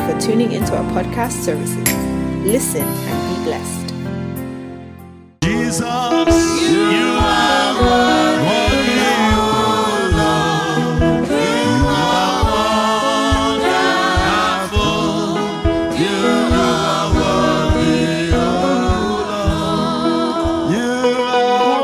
for tuning into our podcast services. Listen and be blessed. Jesus, you are worthy, oh Lord. You are wonderful. You are worthy, oh Lord. You are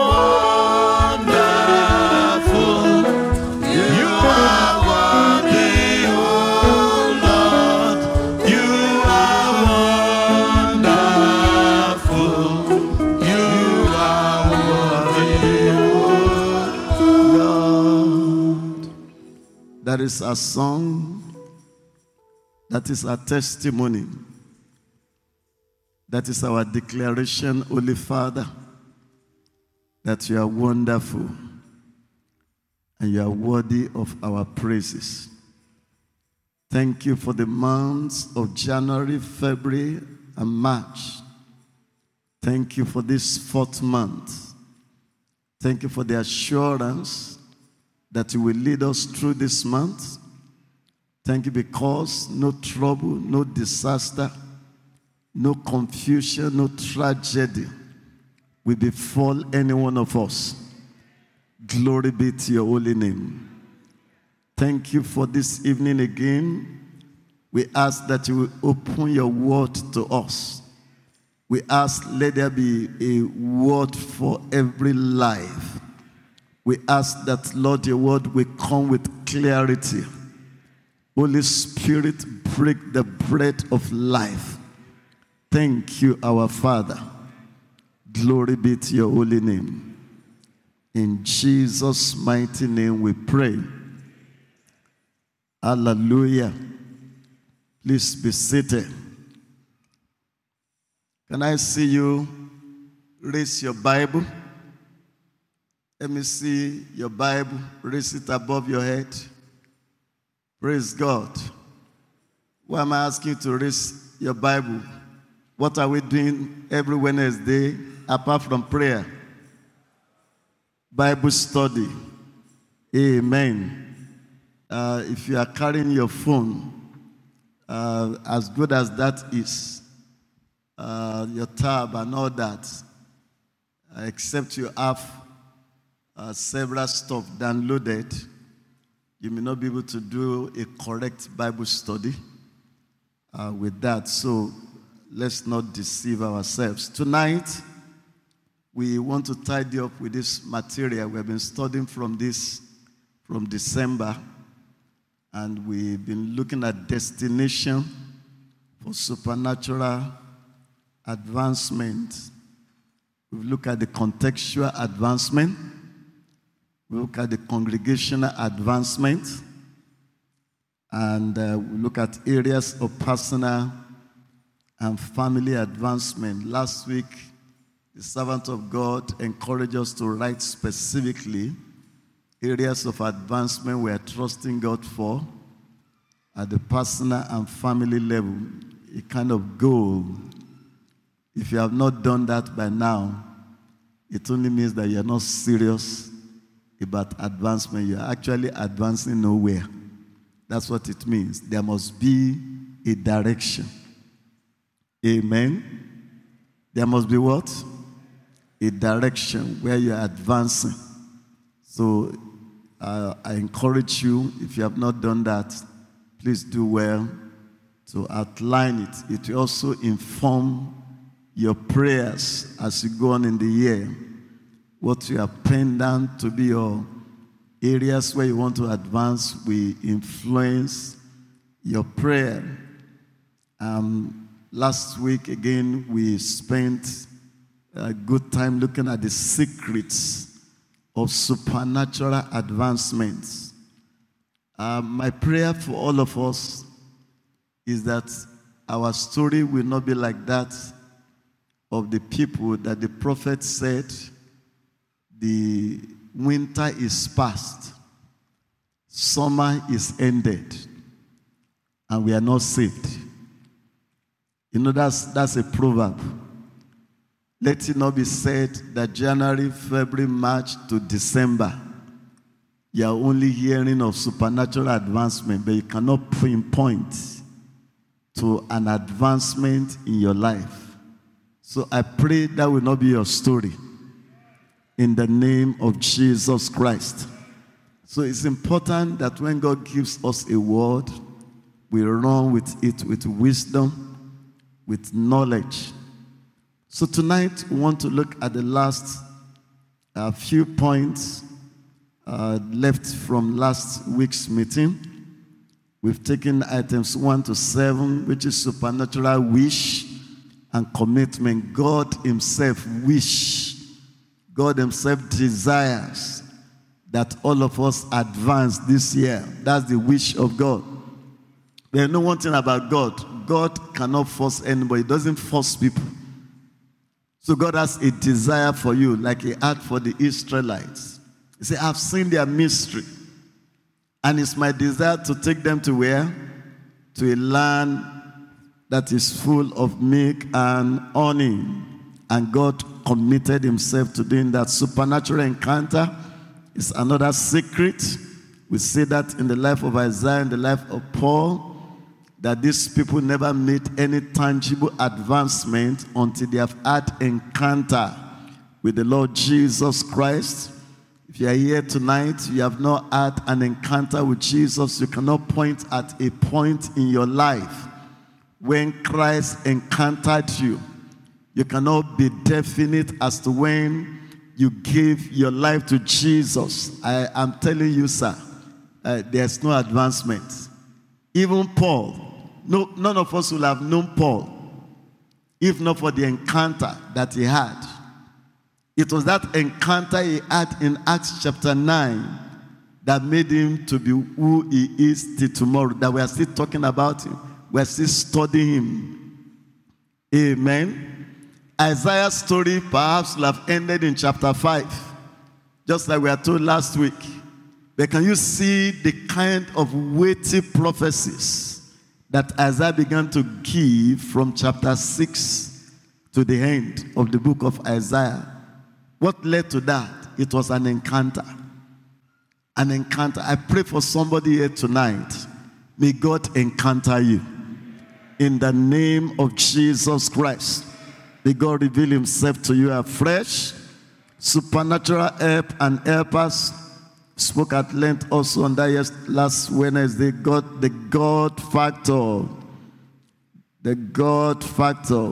wonderful. You are worthy, oh Lord. You are wonderful. That is a song, that is a testimony, that is our declaration, Holy Father, that you are wonderful and you are worthy of our praises. Thank you for the months of January, February, and March. Thank you for this 4th month. Thank you for the assurance that you will lead us through this month. Thank you because no trouble, no disaster, no confusion, no tragedy will befall any one of us. Glory be to your holy name. Thank you for this evening again. We ask that you will open your word to us. We ask, let there be a word for every life. We ask that, Lord, your word will come with clarity. Holy Spirit, break the bread of life. Thank you, our Father. Glory be to your holy name. In Jesus' mighty name we pray. Hallelujah. Please be seated. Can I see you raise your Bible? Let me see your Bible. Raise it above your head. Praise God. Why am I asking you to raise your Bible? What are we doing every Wednesday apart from prayer? Bible study. Amen. If you are carrying your phone, as good as that is, your tab and all that, except you have several stuff downloaded, you may not be able to do a correct Bible study with that. So let's not deceive ourselves. Tonight, we want to tidy up with this material. We have been studying from December, and we've been looking at destination for supernatural advancement. We've looked at the contextual advancement. We look at the congregational advancement, and we look at areas of personal and family advancement. Last week, the servant of God encouraged us to write specifically areas of advancement we are trusting God for at the personal and family level, a kind of goal. If you have not done that by now, it only means that you are not serious about advancement. You are actually advancing nowhere. That's what it means. There must be a direction. Amen. There must be what? A direction where you are advancing. So I encourage you, if you have not done that, please do well to outline it. It will also inform your prayers as you go on in the year. What you have penned down to be your areas where you want to advance will influence your prayer. Last week, again, we spent a good time looking at the secrets of supernatural advancements. My prayer for all of us is that our story will not be like that of the people that the prophet said, the winter is past, summer is ended, and we are not saved. You know, that's a proverb. Let it not be said that January, February, March to December, you are only hearing of supernatural advancement, but you cannot pinpoint to an advancement in your life. So I pray that will not be your story. In the name of Jesus Christ. So it's important that when God gives us a word, we run with it with wisdom, with knowledge. So tonight we want to look at the last few points left from last week's meeting. We've taken items 1 to 7, which is supernatural wish and commitment. God himself wish. God himself desires that all of us advance this year. That's the wish of God. There's no one thing about God. God cannot force anybody. He doesn't force people. So God has a desire for you, like he had for the Israelites. He said, I've seen their mystery. And it's my desire to take them to where? To a land that is full of milk and honey. And God committed himself to doing that. Supernatural encounter is another secret. We see that in the life of Isaiah and the life of Paul, that these people never made any tangible advancement until they have had encounter with the Lord Jesus Christ. If you are here tonight, you have not had an encounter with Jesus, you cannot point at a point in your life when Christ encountered you. You cannot be definite as to when you gave your life to Jesus. I am telling you, sir, there's no advancement. Even Paul, none of us will have known Paul if not for the encounter that he had. It was that encounter he had in Acts chapter 9 that made him to be who he is till tomorrow, that we are still talking about him. We are still studying him. Amen. Isaiah's story perhaps will have ended in chapter 5, just like we are told last week. But can you see the kind of weighty prophecies that Isaiah began to give from chapter 6 to the end of the book of Isaiah? What led to that? It was an encounter. An encounter. I pray for somebody here tonight. May God encounter you. In the name of Jesus Christ. May God reveal himself to you afresh. Supernatural help and helpers. Spoke at length also on that last Wednesday. The God factor. The God factor.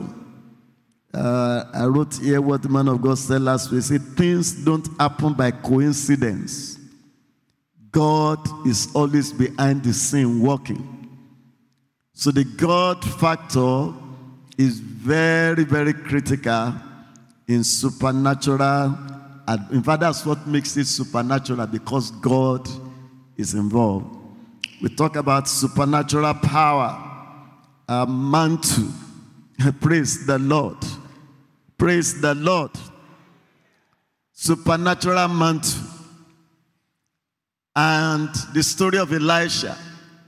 I wrote here what the man of God said last week. He said, things don't happen by coincidence. God is always behind the scene working. So the God factor is very, very critical in supernatural. In fact, that's what makes it supernatural, because God is involved. We talk about supernatural power, mantle. Praise the Lord. Praise the Lord. Supernatural mantle. And the story of Elisha.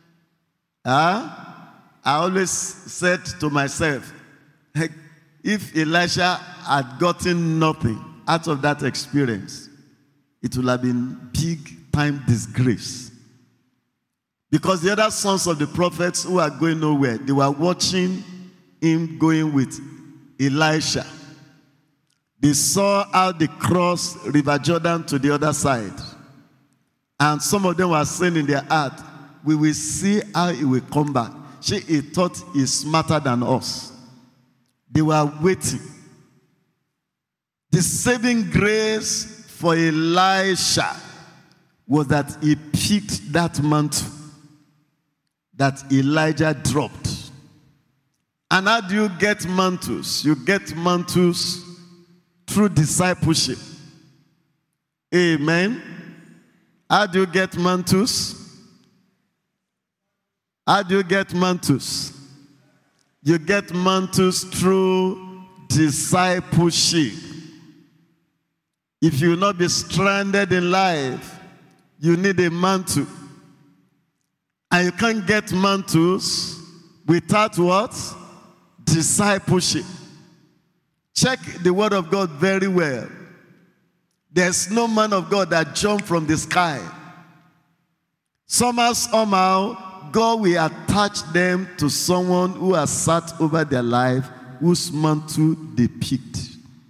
I always said to myself, if Elisha had gotten nothing out of that experience, it would have been big time disgrace. Because the other sons of the prophets who are going nowhere, they were watching him going with Elisha. They saw how they crossed River Jordan to the other side. And some of them were saying in their heart, we will see how he will come back. He thought he's smarter than us. They were waiting. The saving grace for Elisha was that he picked that mantle that Elijah dropped. And how do you get mantles? You get mantles through discipleship. Amen. How do you get mantles? How do you get mantles? You get mantles through discipleship. If you will not be stranded in life, you need a mantle. And you can't get mantles without what? Discipleship. Check the word of God very well. There's no man of God that jumped from the sky. Somehow, God will attach them to someone who has sat over their life, whose mantle they picked.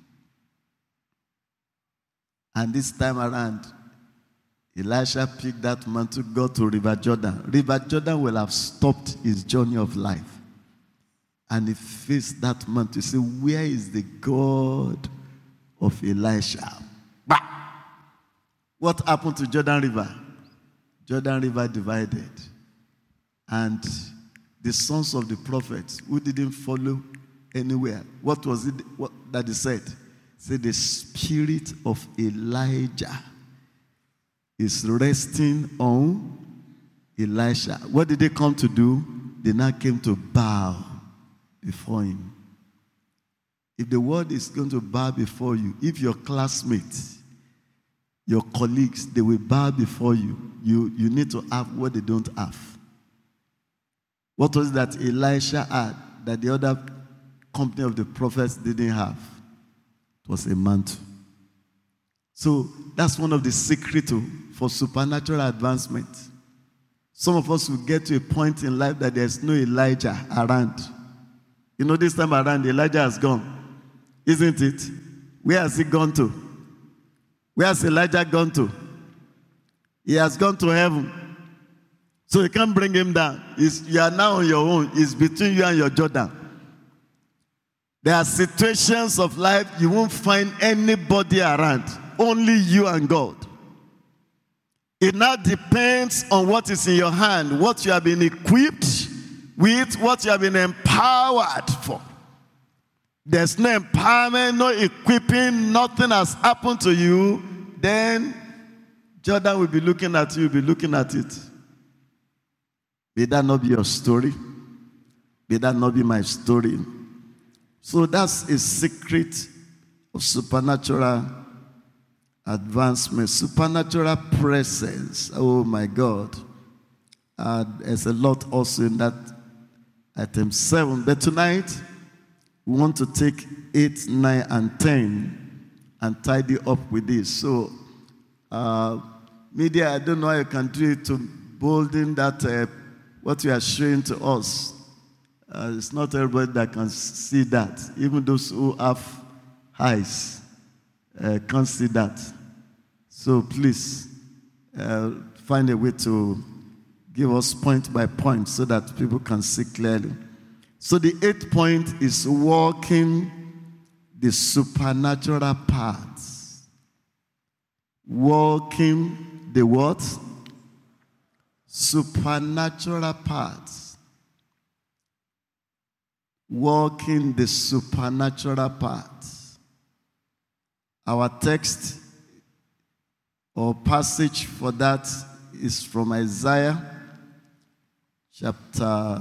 And this time around, Elisha picked that mantle, got to River Jordan. River Jordan will have stopped his journey of life. And he faced that mantle. He said, where is the God of Elisha? Bah! What happened to Jordan River? Jordan River divided. And the sons of the prophets who didn't follow anywhere, what was it that he said? He said, the spirit of Elijah is resting on Elisha. What did they come to do? They now came to bow before him. If the world is going to bow before you, if your classmates, your colleagues, they will bow before you, you need to have what they don't have. What was that Elisha had that the other company of the prophets didn't have? It was a mantle. So that's one of the secrets for supernatural advancement. Some of us will get to a point in life that there's no Elijah around. You know, this time around, Elijah has gone. Isn't it? Where has he gone to? Where has Elijah gone to? He has gone to heaven. So you can't bring him down. You are now on your own. It's between you and your Jordan. There are situations of life you won't find anybody around. Only you and God. It now depends on what is in your hand, what you have been equipped with, what you have been empowered for. There's no empowerment, no equipping, nothing has happened to you, then Jordan will be looking at you, will be looking at it. May that not be your story. May that not be my story. So that's a secret of supernatural advancement, supernatural presence. Oh my God. There's a lot also in that item 7. But tonight, we want to take 8, 9, and 10 and tidy up with this. So, media, I don't know how you can do it to bolden that, what you are showing to us. It's not everybody that can see that. Even those who have eyes can't see that. So please, find a way to give us point by point so that people can see clearly. So the 8th point is walking the supernatural paths. Walking the what? Supernatural paths. Walking the supernatural paths. Our text or passage for that is from Isaiah chapter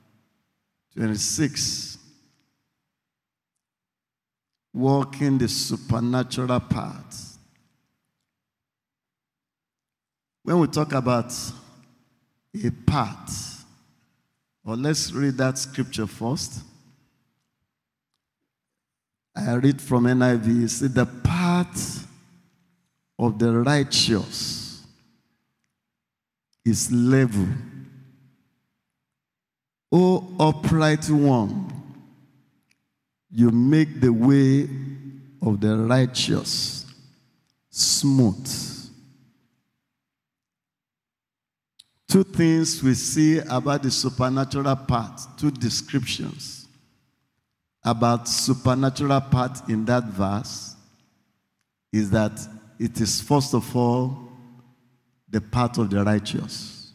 26. Walking the supernatural paths. When we talk about a path, or let's read that scripture first. I read from NIV. It says, the path of the righteous is level. O upright one, you make the way of the righteous smooth. 2 things we see about the supernatural path, 2 descriptions about supernatural path in that verse is that it is first of all the path of the righteous.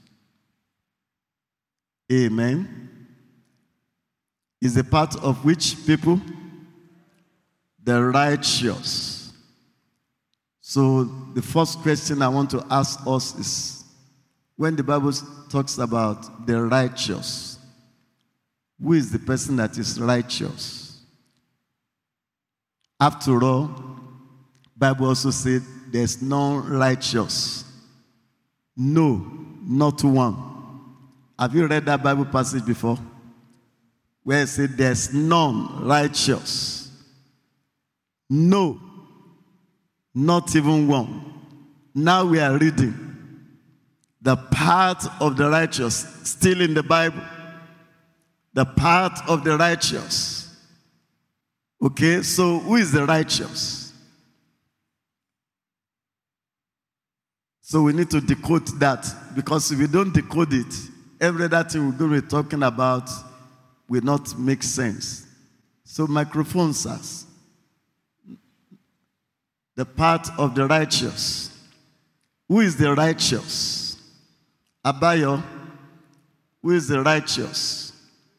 Amen. Is the path of which people? The righteous. So the first question I want to ask us is, when the Bible talks about the righteous, who is the person that is righteous? After all, Bible also said there's none righteous. No, not one. Have you read that Bible passage before? Where it said there's none righteous. No, not even one. Now we are reading. The path of the righteous, still in the Bible. The path of the righteous. Okay, so who is the righteous? So we need to decode that, because if we don't decode it, every other thing we're going to be talking about will not make sense. So microphone says, the path of the righteous. Who is the righteous? Abayo, who is the righteous?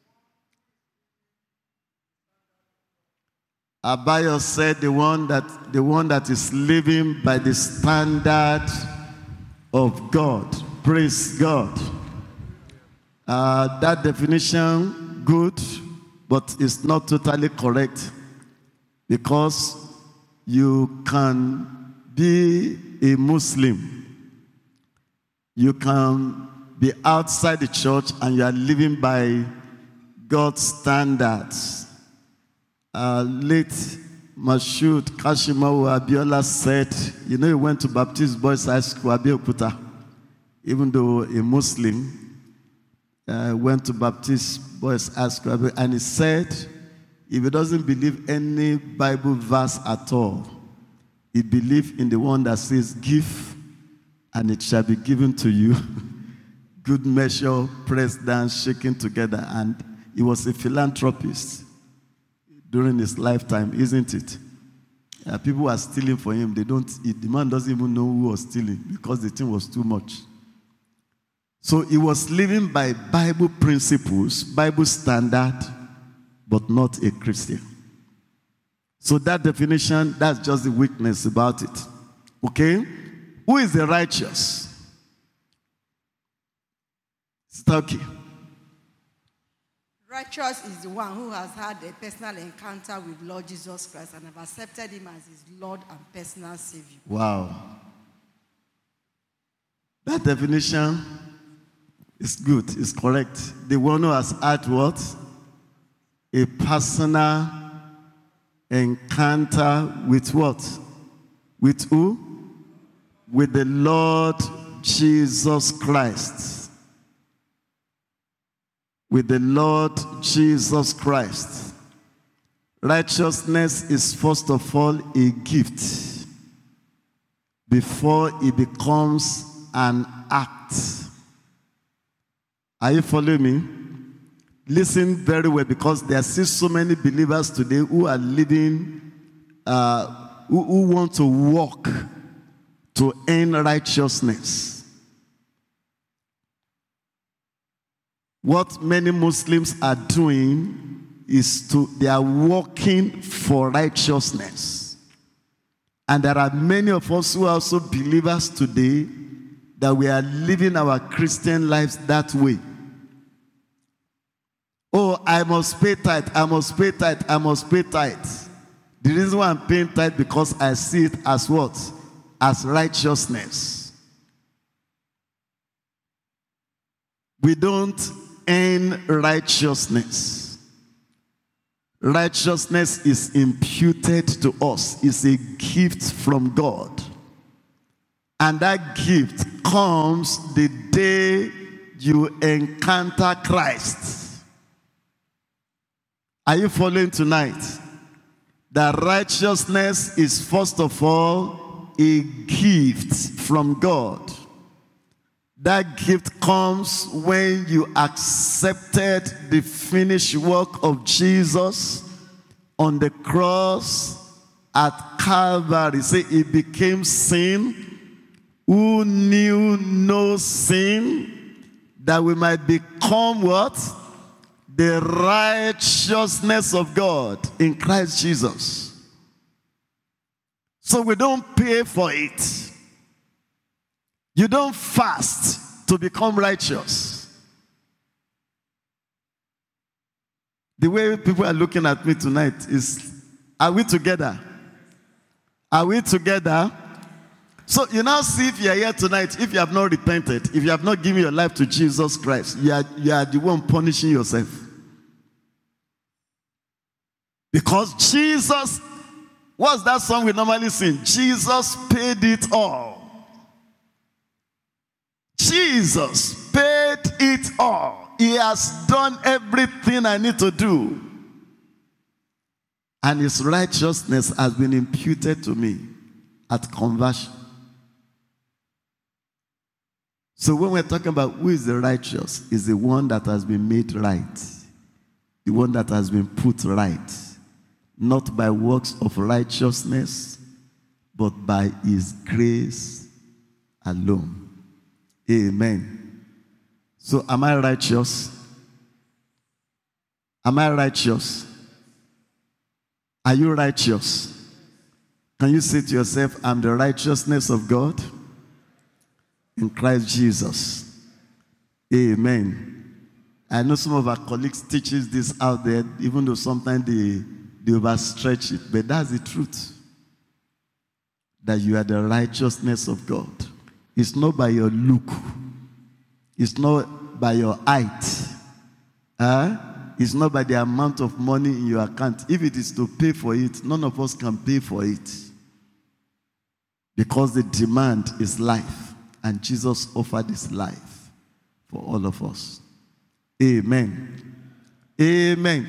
Abayo said the one that is living by the standard of God. Praise God. That definition, good, but it's not totally correct, because you can be a Muslim. You can be outside the church and you are living by God's standards. Late Mashood Kashimawu Abiola said, he went to Baptist Boys High School, Abeokuta, even though a Muslim, went to Baptist Boys High School, and he said, if he doesn't believe any Bible verse at all, he believes in the one that says, give, and it shall be given to you. Good measure, pressed down, shaken together. And he was a philanthropist during his lifetime, isn't it? People were stealing for him. The man doesn't even know who was stealing, because the thing was too much. So he was living by Bible principles, Bible standard, but not a Christian. So that definition, that's just the weakness about it. Okay? Who is the righteous? Stucky. Righteous is the one who has had a personal encounter with Lord Jesus Christ and have accepted him as his Lord and personal Savior. Wow. That definition is good, is correct. The one who has had what? A personal encounter with what? With who? With the Lord Jesus Christ. With the Lord Jesus Christ. Righteousness is first of all a gift before it becomes an act. Are you following me? Listen very well, because there are still so many believers today who are living, who want to walk to earn righteousness. What many Muslims are doing is they are working for righteousness. And there are many of us who are also believers today that we are living our Christian lives that way. Oh, I must pay tithe, I must pay tithe, I must pay tithe. The reason why I'm paying tithe, because I see it as what? As righteousness. We don't earn righteousness. Righteousness is imputed to us. It's a gift from God. And that gift comes the day you encounter Christ. Are you following tonight? That righteousness is first of all a gift from God. That gift comes when you accepted the finished work of Jesus on the cross at Calvary. Say, it became sin, who knew no sin, that we might become what? The righteousness of God in Christ Jesus. So we don't pay for it. You don't fast to become righteous. The way people are looking at me tonight is, are we together? Are we together? So you now see, if you are here tonight, if you have not repented, if you have not given your life to Jesus Christ, you are the one punishing yourself. Because Jesus, what's that song we normally sing? Jesus paid it all. Jesus paid it all. He has done everything I need to do. And his righteousness has been imputed to me at conversion. So when we're talking about who is the righteous, is the one that has been made right. The one that has been put right. Not by works of righteousness, but by his grace alone. Amen. So am I righteous? Am I righteous? Are you righteous? Can you say to yourself, I'm the righteousness of God in Christ Jesus? Amen. I know some of our colleagues teaches this out there, even though sometimes they overstretch it, but that's the truth. That you are the righteousness of God. It's not by your look. It's not by your height. It's not by the amount of money in your account. If it is to pay for it, none of us can pay for it. Because the demand is life. And Jesus offered his life for all of us. Amen. Amen.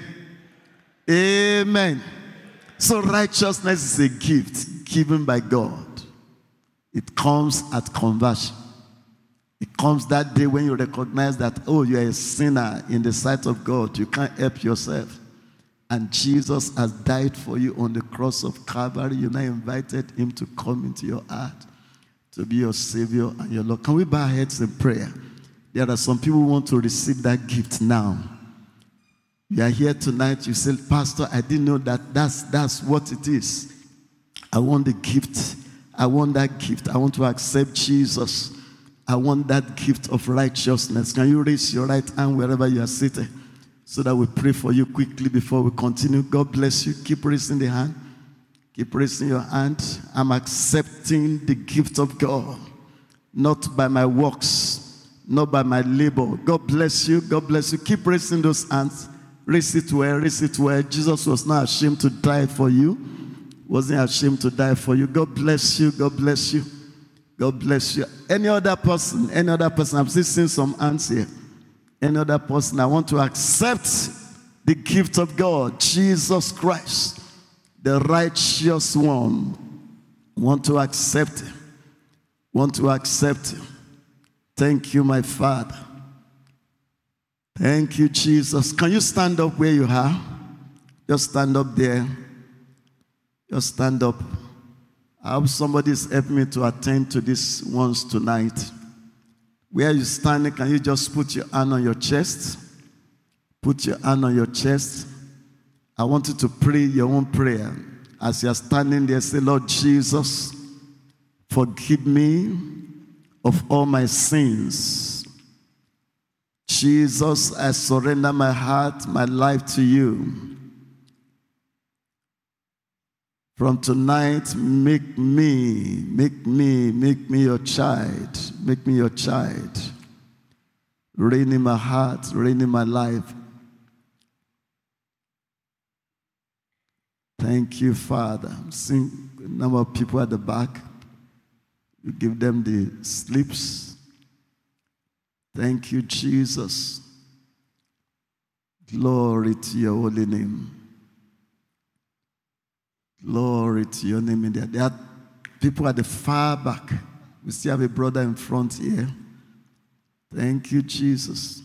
Amen. So righteousness is a gift given by God. It comes at conversion. It comes that day when you recognize that, oh, you are a sinner in the sight of God. You can't help yourself. And Jesus has died for you on the cross of Calvary. You now invited him to come into your heart, to be your Savior and your Lord. Can we bow our heads in prayer? There are some people who want to receive that gift now. You are here tonight, you say, Pastor, I didn't know that that's what it is. I want the gift. I want that gift. I want to accept Jesus. I want that gift of righteousness. Can you raise your right hand wherever you are seated so that we pray for you quickly before we continue? God bless you. Keep raising the hand. Keep raising your hand. I'm accepting the gift of God, not by my works, not by my labor. God bless you. God bless you. Keep raising those hands. Raise it where, raise it where. Jesus was not ashamed to die for you. Wasn't ashamed to die for you. God bless you. God bless you. God bless you. Any other person, I'm still seeing some hands here. Any other person, I want to accept the gift of God, Jesus Christ, the righteous one. Want to accept him. Want to accept him. Thank you, my Father. Thank you, Jesus. Can you stand up where you are? Just stand up there. Just stand up. I hope somebody's helping me to attend to these ones tonight. Where you're standing, can you just put your hand on your chest? Put your hand on your chest. I want you to pray your own prayer. As you're standing there, say, Lord Jesus, forgive me of all my sins. Jesus, I surrender my heart, my life to you. From tonight, make me your child. Make me your child. Reign in my heart, reign in my life. Thank you, Father. I'm seeing a number of people at the back. You give them the slips. Thank you, Jesus. Glory to your holy name. Glory to your name in there. There are people at the far back. We still have a brother in front here. Thank you, Jesus.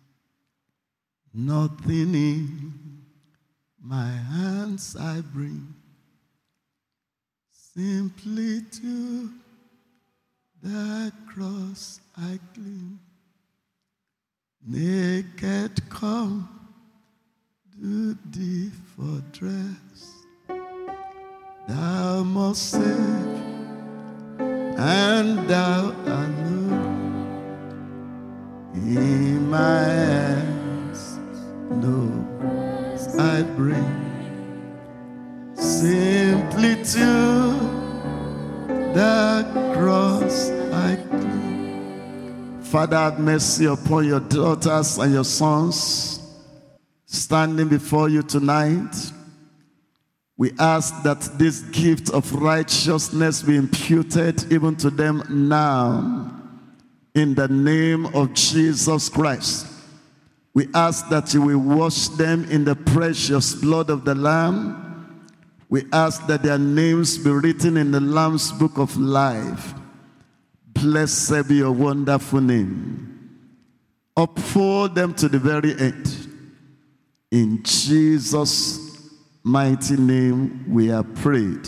Nothing in my hands I bring, simply to the cross I cling. Naked come to thee for dress. Thou must save, and thou alone. In my hands no I bring, simply to the cross I cling. Father, have mercy upon your daughters and your sons standing before you tonight. We ask that this gift of righteousness be imputed even to them now. in the name of Jesus Christ. We ask that you will wash them in the precious blood of the Lamb. We ask that their names be written in the Lamb's book of life. Blessed be your wonderful name. Uphold them to the very end. In Jesus' mighty name we have prayed.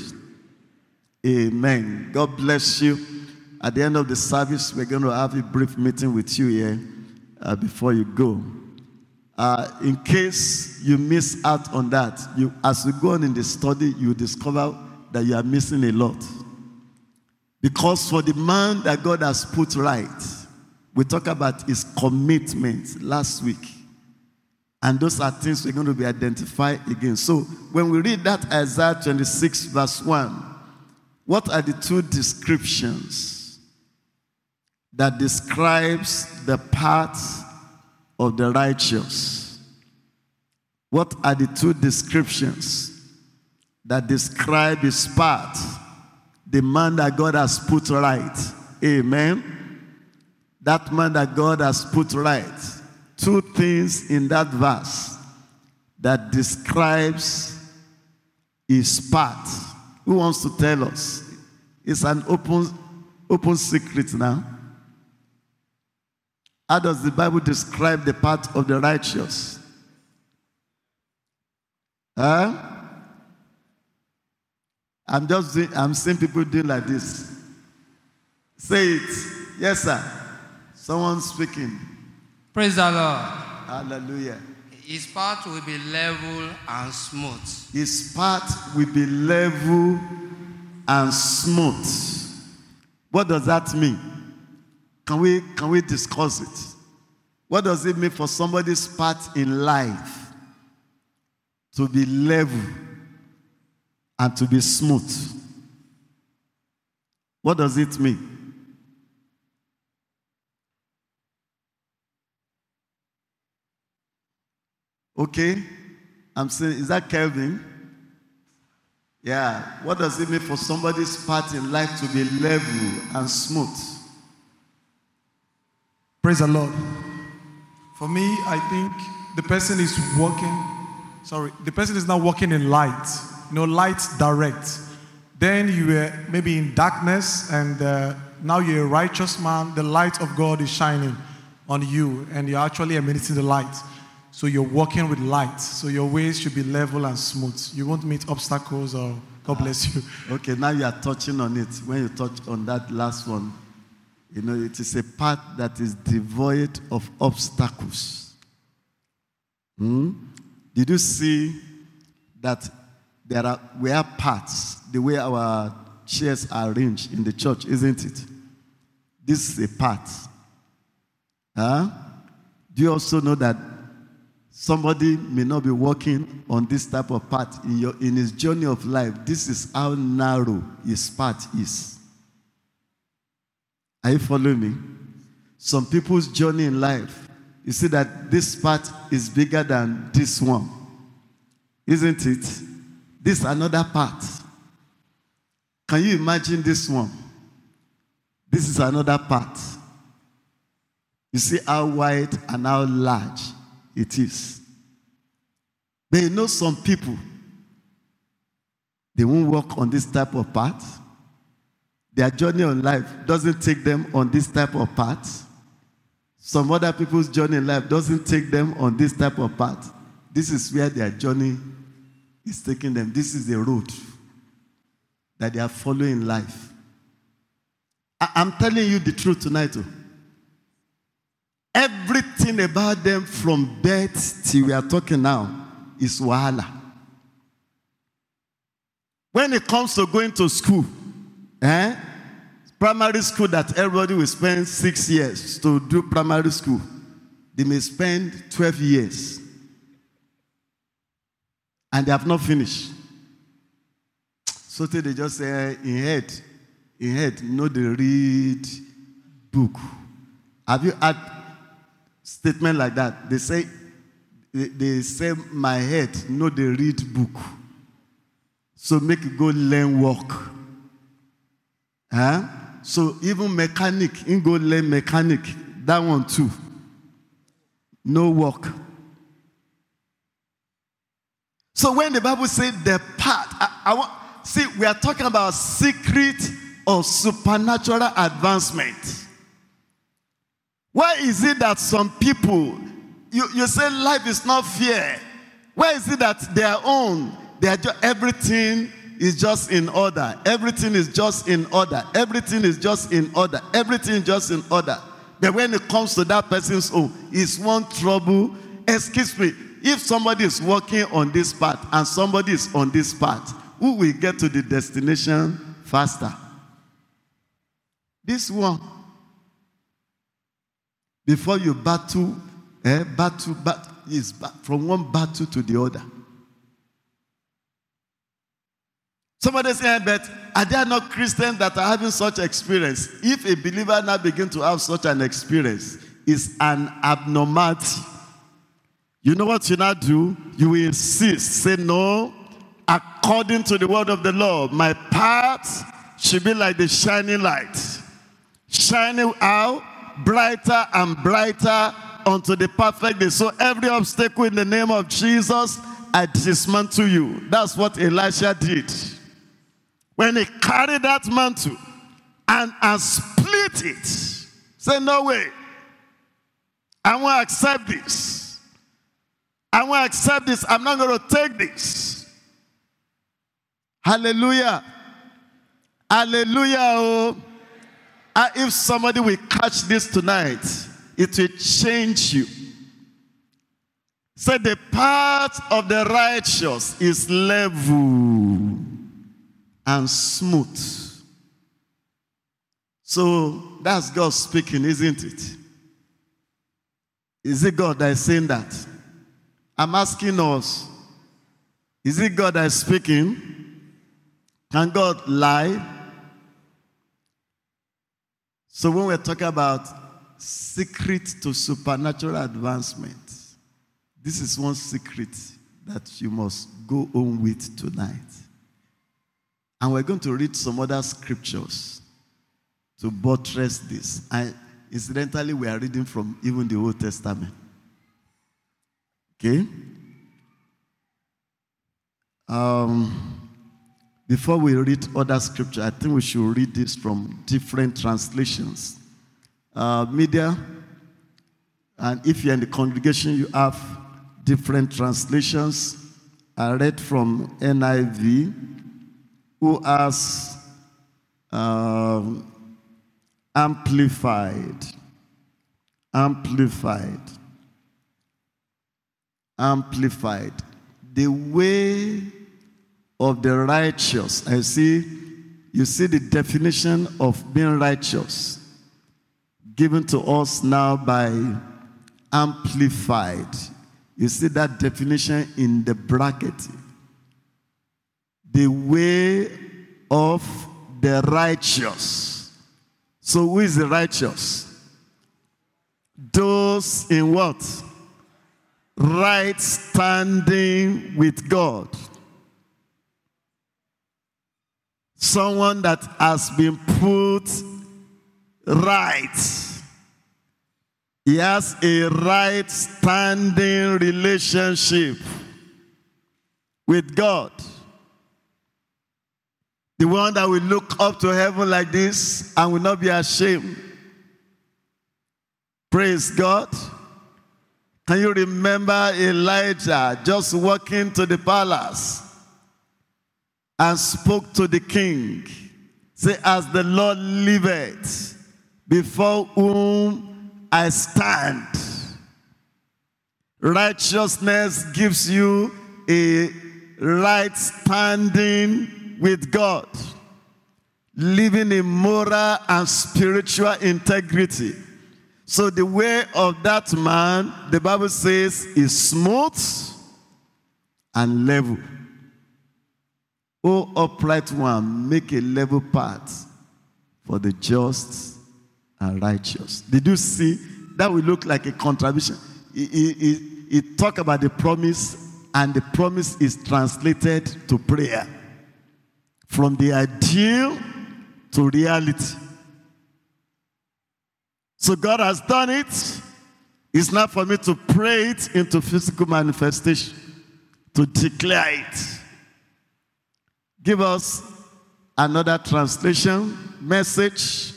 Amen. God bless you. At the end of the service, we're going to have a brief meeting with you here before you go. In case you miss out on that, as you go on in the study, you discover that you are missing a lot. Because for the man that God has put right, we talked about his commitment last week. And those are things we're going to be identified again. So when we read that Isaiah 26 verse 1, what are the two descriptions that describes the path of the righteous? What are the two descriptions that describe his path? The man that God has put right. Amen. That man that God has put right. Two things in that verse that describes his path. Who wants to tell us? It's an open secret now. How does the Bible describe the path of the righteous? I'm seeing people doing like this. Say it. Yes, sir. Someone speaking. Praise the Lord. Hallelujah. His path will be level and smooth. His path will be level and smooth. What does that mean? Can we discuss it? What does it mean for somebody's path in life to be level and to be smooth? What does it mean? Okay, I'm saying, is that Kelvin? Yeah. What does it mean for somebody's path in life to be level and smooth? Praise the Lord. For me, I think the person is not walking in light. Light direct. Then you were maybe in darkness, and now you're a righteous man. The light of God is shining on you, and you're actually emanating the light. So you're walking with light. So your ways should be level and smooth. You won't meet obstacles or God bless you. Okay, now you are touching on it. When you touch on that last one, it is a path that is devoid of obstacles. Did you see that we have paths, the way our chairs are arranged in the church, isn't it? This is a path. Do you also know that somebody may not be walking on this type of path in his journey of life? This is how narrow his path is. Are you following me? Some people's journey in life, you see that this path is bigger than this one. Isn't it? This is another path. Can you imagine this one? This is another path. You see how wide and how large it is. But some people, they won't walk on this type of path. Their journey in life doesn't take them on this type of path. Some other people's journey in life doesn't take them on this type of path. This is where their journey is taking them. This is the road that they are following in life. I'm telling you the truth tonight. Everything about them from birth till we are talking now is wahala. When it comes to going to school, primary school that everybody will spend 6 years to do primary school, they may spend 12 years. And they have not finished. So they just say, in head, they read book. Have you had statement like that? They say, my head, they read book. So make it go learn work. So even mechanic, in go learn mechanic, that one too. No work. So when the Bible says the path, see, we are talking about secret of supernatural advancement. Why is it that some people, you say life is not fair? Why is it that their own, everything is just in order? Everything is just in order. Everything is just in order. Everything is just in order. But when it comes to that person's own, it's one trouble. Excuse me, if somebody is walking on this path and somebody is on this path, who will get to the destination faster? This one. Before you battle is from one battle to the other. Somebody say, but are there not Christians that are having such experience? If a believer now begins to have such an experience, it's an abnormality. You know what you now do? You will insist. Say, no, according to the word of the Lord, my path should be like the shining light. Shining out, brighter and brighter unto the perfect day. So every obstacle in the name of Jesus, I dismantle you. That's what Elisha did. When he carried that mantle and split it, say, no way. I won't accept this. I won't accept this. I'm not going to take this. Hallelujah. Hallelujah. Oh. If somebody will catch this tonight, it will change you. Say, the path of the righteous is level and smooth. So that's God speaking, isn't it? Is it God that is saying that? I'm asking us, is it God that is speaking? Can God lie? So when we're talking about secret to supernatural advancement, this is one secret that you must go on with tonight. And we're going to read some other scriptures to buttress this. And incidentally, we are reading from even the Old Testament. Okay? Before we read other scripture, I think we should read this from different translations. Media, and if you're in the congregation, you have different translations. I read from NIV, who has amplified. The way of the righteous. You see the definition of being righteous given to us now by amplified. You see that definition in the bracket. The way of the righteous. So who is the righteous? Those in what? Right standing with God. Someone that has been put right. He has a right standing relationship with God. The one that will look up to heaven like this and will not be ashamed. Praise God. Can you remember Elijah just walking to the palace and spoke to the king? Say, as the Lord liveth, before whom I stand. Righteousness gives you a right standing with God. Living in moral and spiritual integrity. So the way of that man, the Bible says, is smooth and level. O upright one, make a level path for the just and righteous. Did you see? That will look like a contradiction. It talk about the promise, and the promise is translated to prayer. From the ideal to reality. So God has done it. It's not for me to pray it into physical manifestation, to declare it. Give us another translation, message.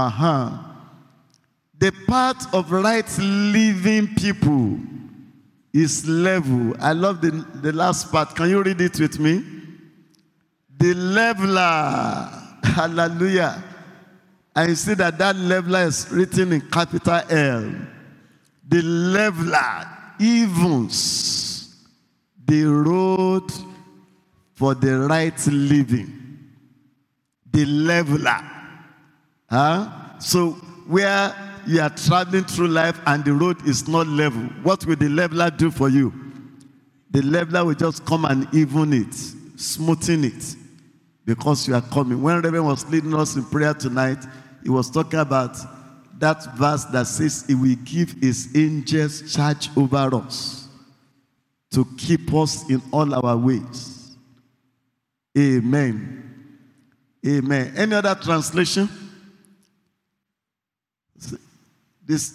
The path of right living people is level. I love the last part. Can you read it with me? The leveler. Hallelujah. And you see that leveler is written in capital L. The leveler evens the road for the right living. The leveler. So where you are traveling through life and the road is not level, what will the leveler do for you? The leveler will just come and even it, smoothing it, because you are coming. When Reverend was leading us in prayer tonight, he was talking about that verse that says he will give his angels charge over us to keep us in all our ways. Amen. Amen. Any other translation? This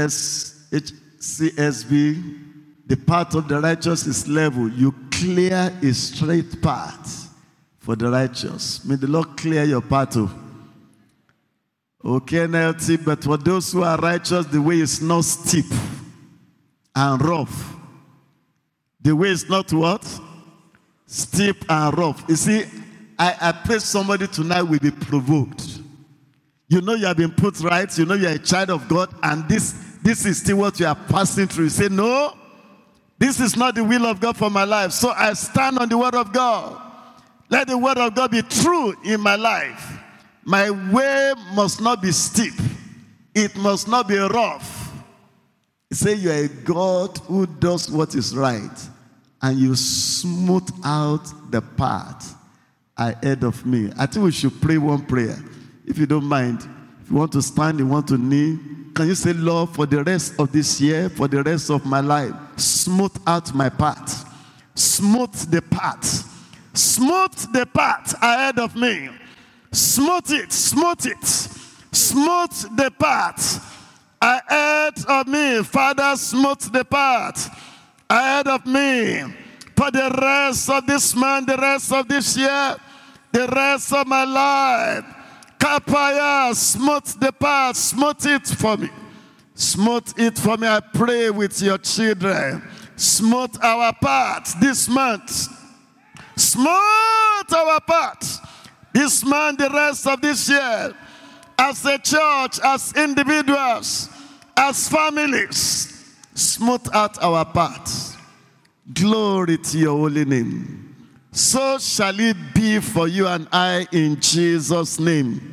HCSB, the path of the righteous is level. You clear a straight path for the righteous. May the Lord clear your path. Okay, NLT, but for those who are righteous, the way is not steep and rough. The way is not what? Steep and rough. You see, I pray somebody tonight will be provoked. You know you have been put right. You know you are a child of God. And this is still what you are passing through. You say, no, this is not the will of God for my life. So I stand on the word of God. Let the word of God be true in my life. My way must not be steep. It must not be rough. You say you are a God who does what is right. And you smooth out the path ahead of me. I think we should pray one prayer. If you don't mind, if you want to stand, you want to kneel, can you say, Lord, for the rest of this year, for the rest of my life, smooth out my path. Smooth the path. Smooth the path ahead of me. Smooth it, smooth it. Smooth the path ahead of me. Father, smooth the path ahead of me. For the rest of this month, the rest of this year, the rest of my life. Kapaya, smooth the path, smooth it for me. Smooth it for me, I pray with your children. Smooth our path this month. Smooth our path this month, the rest of this year. As a church, as individuals, as families, smooth out our path. Glory to your holy name. So shall it be for you and I in Jesus' name.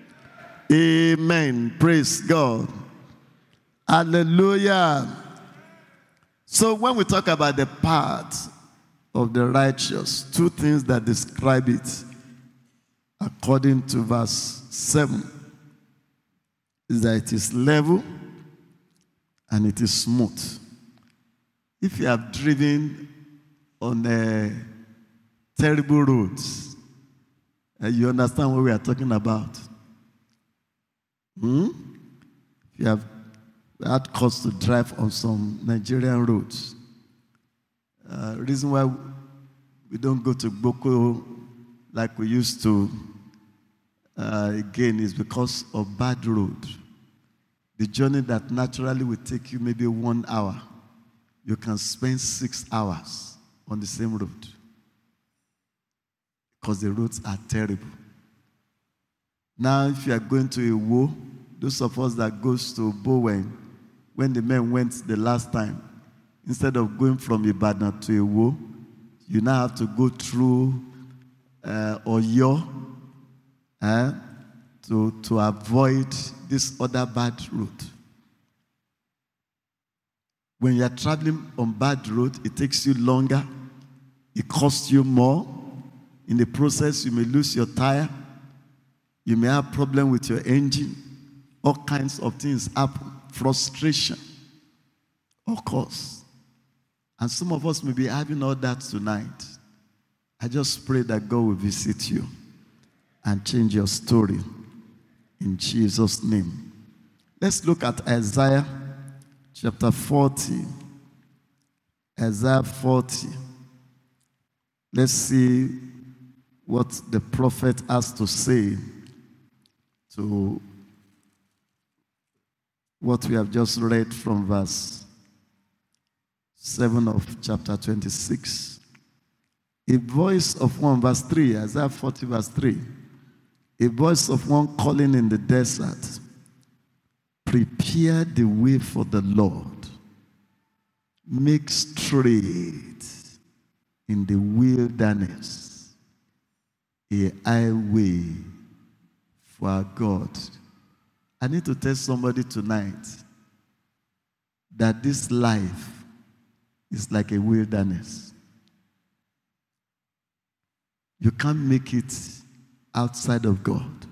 Amen. Praise God. Hallelujah. So when we talk about the path of the righteous, two things that describe it according to verse 7 is that it is level and it is smooth. If you have driven on a terrible roads, you understand what we are talking about. If you have had cause to drive on some Nigerian roads, reason why we don't go to Boko like we used to again is because of bad road. The journey that naturally would take you maybe 1 hour, you can spend 6 hours on the same road because the roads are terrible. Now, if you are going to Iwo, those of us that goes to Bowen, when the men went the last time, instead of going from Ibadan to Iwo, you now have to go through Oyo to avoid this other bad route. When you are traveling on bad road, it takes you longer. It costs you more. In the process, you may lose your tire. You may have problem with your engine. All kinds of things happen. Frustration, of course. And some of us may be having all that tonight. I just pray that God will visit you and change your story in Jesus' name. Let's look at Isaiah chapter 40. Isaiah 40. Let's see what the prophet has to say to what we have just read from verse 7 of chapter 26. A voice of one, verse 3, Isaiah 40, verse 3. A voice of one calling in the desert, prepare the way for the Lord. Make straight in the wilderness a highway for our God. I need to tell somebody tonight that this life is like a wilderness. You can't make it outside of God.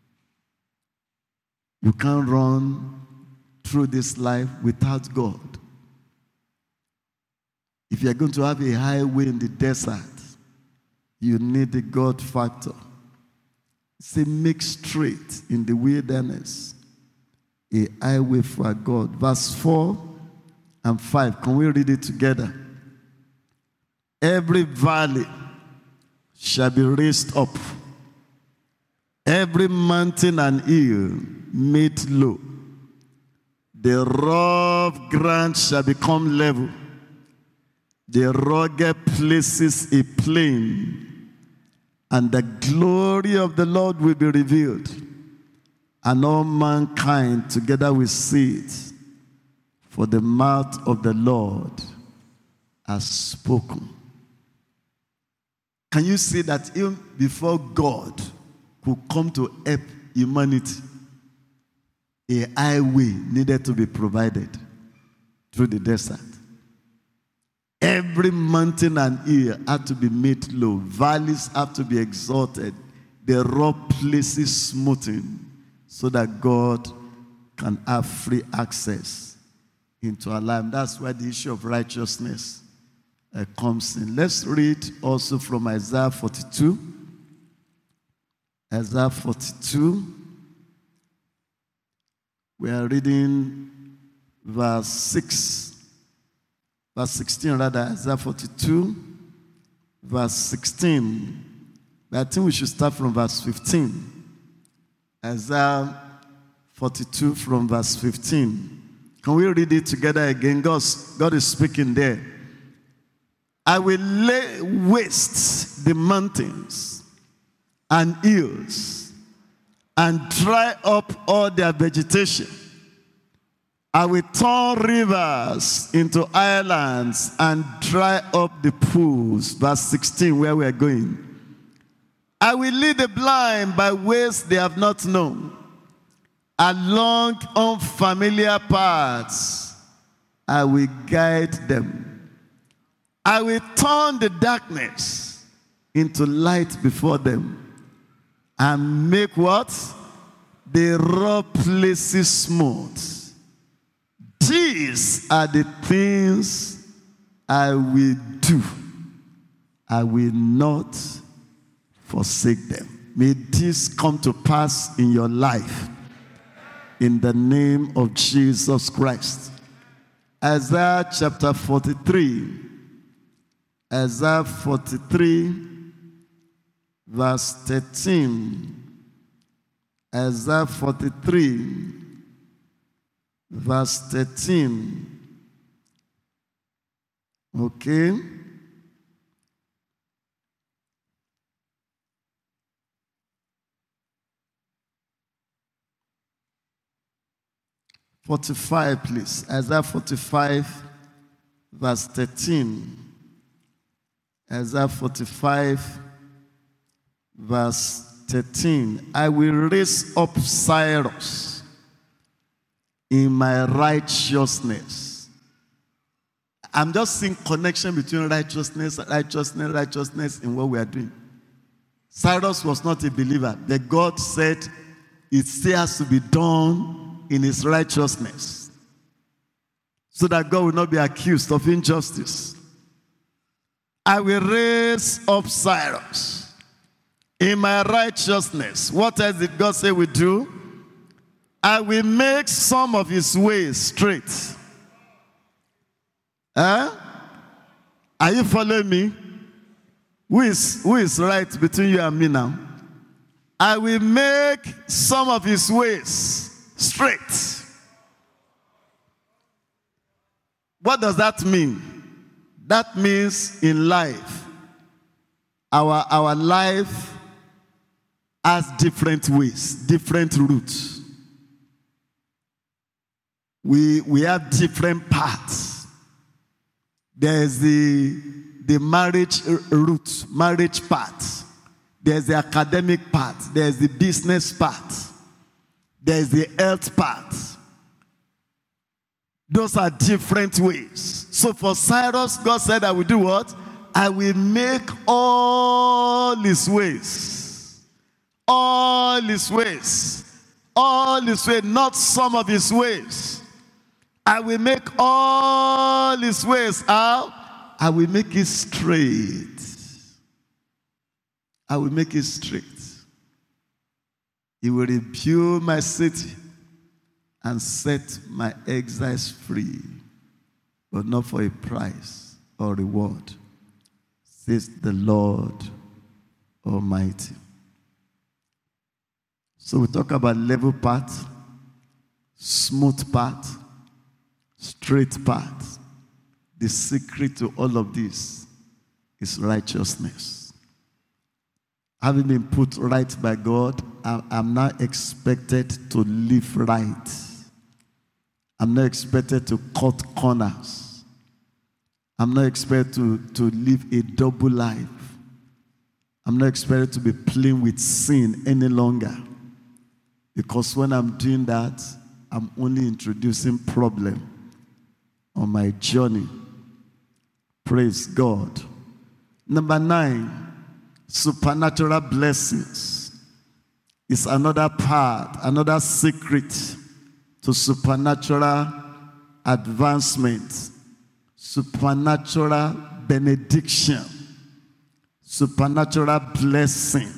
You can't run through this life without God. If you're going to have a highway in the desert, you need the God factor. Say, make straight in the wilderness a highway for God. Verse 4 and 5. Can we read it together? Every valley shall be raised up, every mountain and hill made low. The rough ground shall become level, the rugged places a plain, and the glory of the Lord will be revealed, and all mankind together will see it, for the mouth of the Lord has spoken. Can you see that even before God could come to help humanity, a highway needed to be provided through the desert? Every mountain and hill had to be made low. Valleys have to be exalted. The rough places smoothened, so that God can have free access into our life. That's why the issue of righteousness comes in. Let's read also from Isaiah 42. Isaiah 42. We are reading verse 6. Verse 16 rather. Isaiah 42. Verse 16. But I think we should start from verse 15. Isaiah 42 from verse 15. Can we read it together again? God is speaking there. I will lay waste the mountains and hills and dry up all their vegetation. I will turn rivers into islands and dry up the pools. Verse 16, where we are going. I will lead the blind by ways they have not known. Along unfamiliar paths, I will guide them. I will turn the darkness into light before them and make what? The rough places smooth. These are the things I will do. I will not forsake them. May this come to pass in your life, in the name of Jesus Christ. Isaiah chapter 43. Isaiah 43, verse 13. Isaiah 43, verse 13. Okay. "45, please. Isaiah 45, verse 13. Isaiah 45, verse 13. I will raise up Cyrus in my righteousness. I'm just seeing connection between righteousness in what we are doing. Cyrus was not a believer, but God said it still has to be done in his righteousness, so that God will not be accused of injustice. I will raise up Cyrus in my righteousness. What else did God say we do? I will make some of his ways straight. Are you following me? Who is right between you and me now? I will make some of his ways straight. What does that mean? That means in life, our life has different ways, different routes. We have different paths. There's the marriage route, marriage path. There's the academic path. There's the business path. There's the health path. Those are different ways. So for Cyrus, God said, I will do what? I will make all his ways. All his ways. All his ways, not some of his ways. I will make all his ways out. I will make it straight. I will make it straight. He will rebuild my city and set my exiles free, but not for a price or reward, says the Lord Almighty. So we talk about level path, smooth path, straight path. The secret to all of this is righteousness. Having been put right by God, I'm not expected to live right. I'm not expected to cut corners. I'm not expected to live a double life. I'm not expected to be playing with sin any longer. Because when I'm doing that, I'm only introducing problem on my journey. Praise God. Number 9, supernatural blessings is another part, another secret to supernatural advancement, supernatural benediction, supernatural blessing.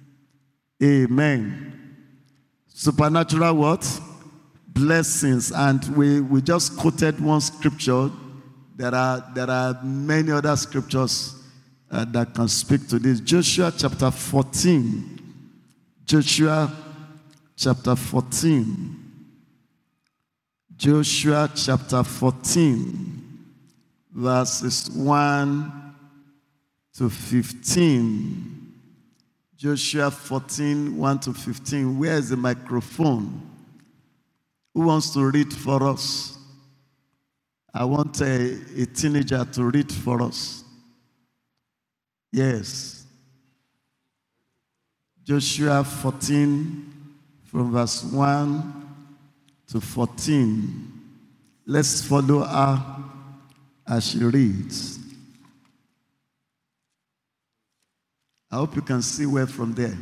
Amen. Supernatural what? Blessings. And we just quoted one scripture. There are many other scriptures that can speak to this. Joshua chapter 14. Joshua chapter 14. Joshua chapter 14, verses 1 to 15. Joshua 14, 1 to 15. Where is the microphone? Who wants to read for us? I want a teenager to read for us. Yes. Joshua 14, from verse 1 to 14. Let's follow her as she reads. I hope you can see well from there.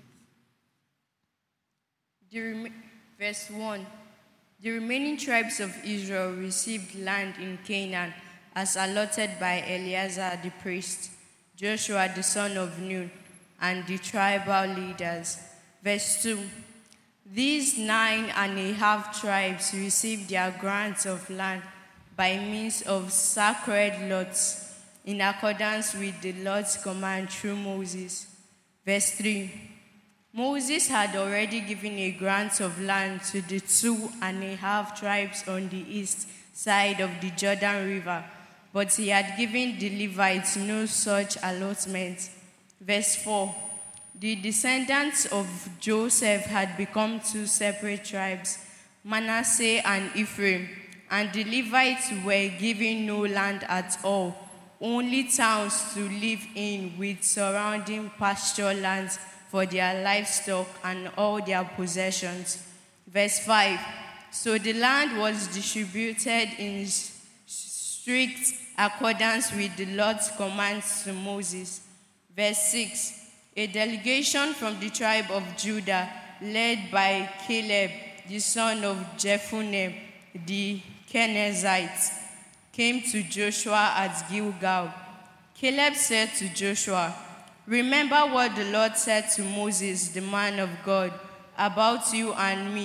Verse 1. The remaining tribes of Israel received land in Canaan as allotted by Eleazar the priest, Joshua the son of Nun, and the tribal leaders. Verse 2. These 9.5 tribes received their grants of land by means of sacred lots, in accordance with the Lord's command through Moses. Verse 3. Moses had already given a grant of land to the 2.5 tribes on the east side of the Jordan River, but he had given the Levites no such allotment. Verse 4. The descendants of Joseph had become 2 separate tribes, Manasseh and Ephraim, and the Levites were given no land at all, only towns to live in with surrounding pasture lands for their livestock and all their possessions. Verse 5. So the land was distributed in strict accordance with the Lord's commands to Moses. Verse 6. A delegation from the tribe of Judah, led by Caleb, the son of Jephunneh, the Kenizzite, came to Joshua at Gilgal. Caleb said to Joshua, "Remember what the Lord said to Moses, the man of God, about you and me,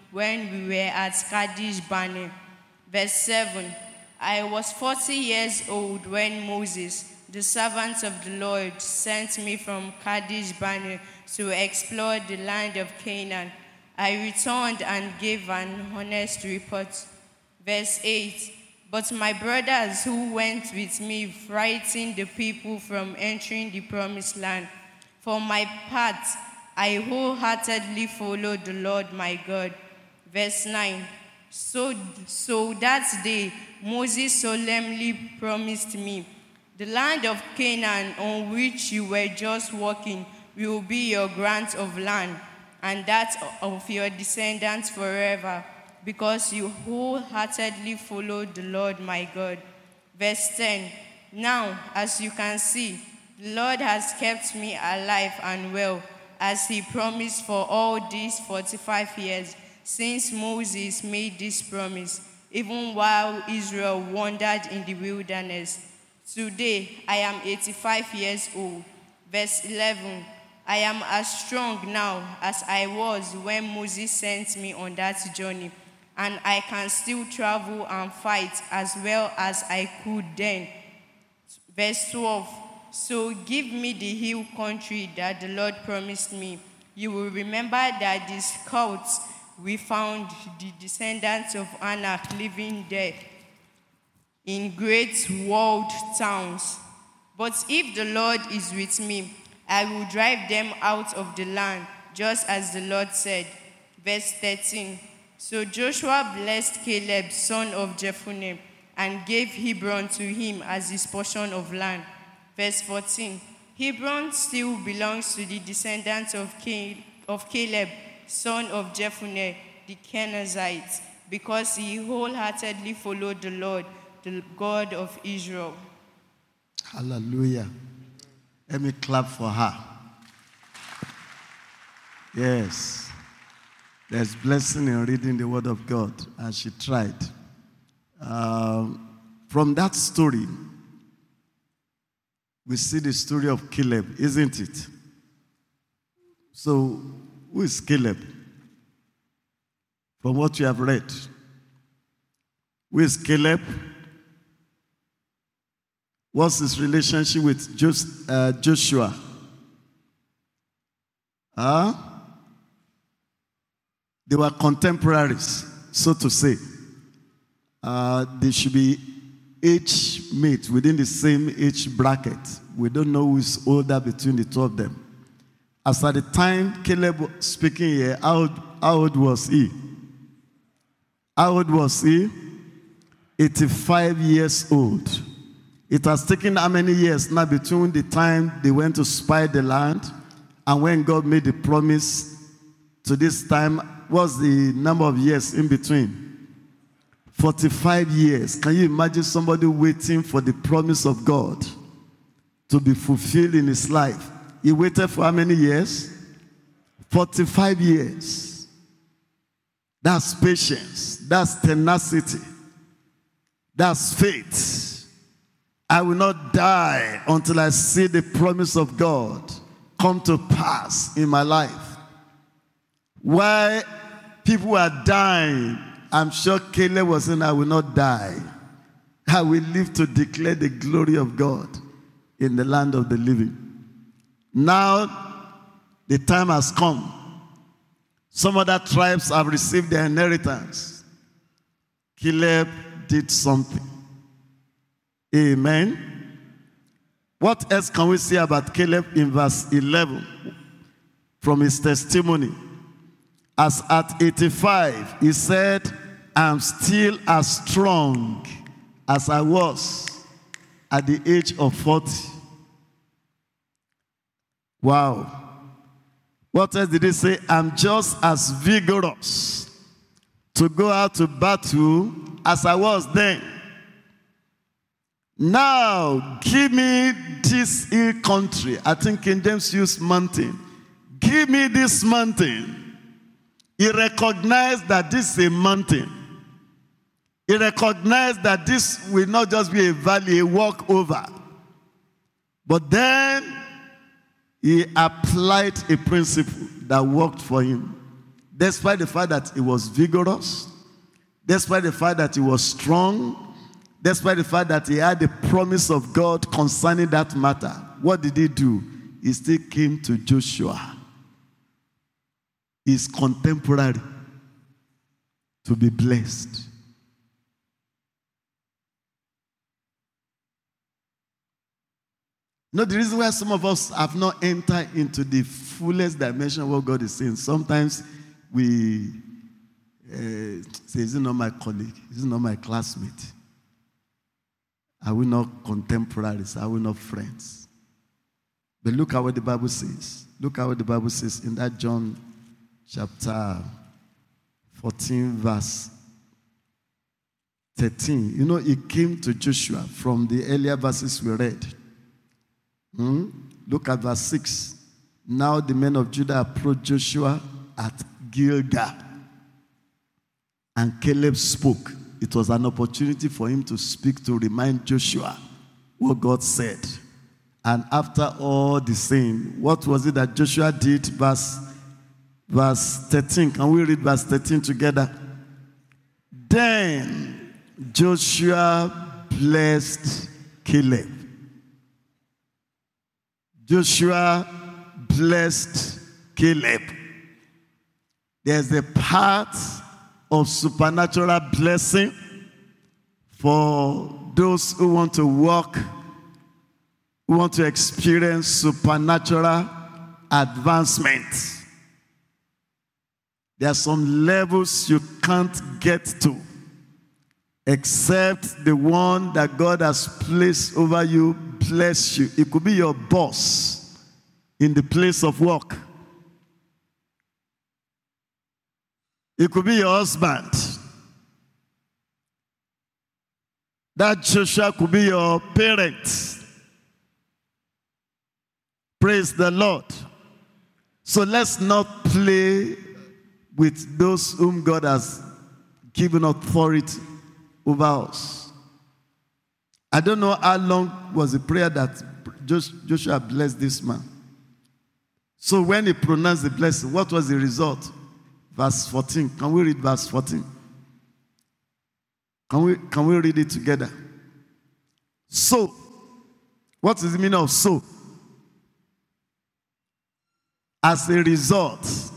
when we were at Kadesh Barnea. Verse 7. I was 40 years old when Moses, the servant of the Lord, sent me from Kadesh Barnea to explore the land of Canaan. I returned and gave an honest report. Verse 8. But my brothers who went with me frightened the people from entering the promised land. For my part, I wholeheartedly followed the Lord my God. Verse 9. So that day Moses solemnly promised me, the land of Canaan on which you were just walking will be your grant of land, and that of your descendants forever, because you wholeheartedly followed the Lord my God. Verse 10. Now, as you can see, the Lord has kept me alive and well, as he promised for all these 45 years, since Moses made this promise, even while Israel wandered in the wilderness. Today, I am 85 years old. Verse 11. I am as strong now as I was when Moses sent me on that journey, and I can still travel and fight as well as I could then. Verse 12. So give me the hill country that the Lord promised me. You will remember that the scouts we found the descendants of Anak living there in great walled towns. But if the Lord is with me, I will drive them out of the land, just as the Lord said. Verse 13. So Joshua blessed Caleb, son of Jephunneh, and gave Hebron to him as his portion of land. Verse 14. Hebron still belongs to the descendants of Caleb, son of Jephunneh, the Kenizzite, because he wholeheartedly followed the Lord, the God of Israel. Hallelujah. Let me clap for her. Yes. There's blessing in reading the word of God, and she tried. From that story, we see the story of Caleb, isn't it? So, who is Caleb? From what you have read, who is Caleb? What's his relationship with Joshua? They were contemporaries, so to say. They should be age mates within the same age bracket. We don't know who is older between the two of them. As at the time Caleb was speaking here, how old was he? How old was he? 85 years old. It has taken how many years now between the time they went to spy the land and when God made the promise to this time? What's the number of years in between? 45 years. Can you imagine somebody waiting for the promise of God to be fulfilled in his life? He waited for how many years? 45 years. That's patience. That's tenacity. That's faith. I will not die until I see the promise of God come to pass in my life. While people are dying, I'm sure Caleb was saying, I will not die. I will live to declare the glory of God in the land of the living. Now, the time has come. Some other tribes have received their inheritance. Caleb did something. Amen. What else can we say about Caleb in verse 11 from his testimony? As at 85, he said, I'm still as strong as I was at the age of 40. Wow. What else did he say? I'm just as vigorous to go out to battle as I was then. Now, give me this hill country. I think King James used mountain. Give me this mountain. He recognized that this is a mountain. He recognized that this will not just be a valley, a walkover. But then he applied a principle that worked for him. despite the fact that he was vigorous, despite the fact that he was strong, despite the fact that he had the promise of God concerning that matter, what did he do? He still came to Joshua, his contemporary, to be blessed. No, the reason why some of us have not entered into the fullest dimension of what God is saying, sometimes we say, is it not my colleague? Is it not my classmate? Are we not contemporaries? Are we not friends? But look at what the Bible says. Look at what the Bible says in that John chapter 14, verse 13. You know, it came to Joshua from the earlier verses we read. Look at verse 6. Now the men of Judah approached Joshua at Gilgal, and Caleb spoke. It was an opportunity for him to speak, to remind Joshua what God said. And after all the saying, what was it that Joshua did? Verse 13. Can we read verse 13 together? Then Joshua blessed Caleb. Joshua blessed Caleb. There's a part of supernatural blessing for those who want to walk, who want to experience supernatural advancement. There are some levels you can't get to except the one that God has placed over you bless you. It could be your boss in the place of work. It could be your husband. That Joshua could be your parent. Praise the Lord. So let's not play with those whom God has given authority over us. I don't know how long was the prayer that Joshua blessed this man. So when he pronounced the blessing, what was the result? Verse 14. Can we read verse 14? Can we read it together? So, what is the meaning of so? As a result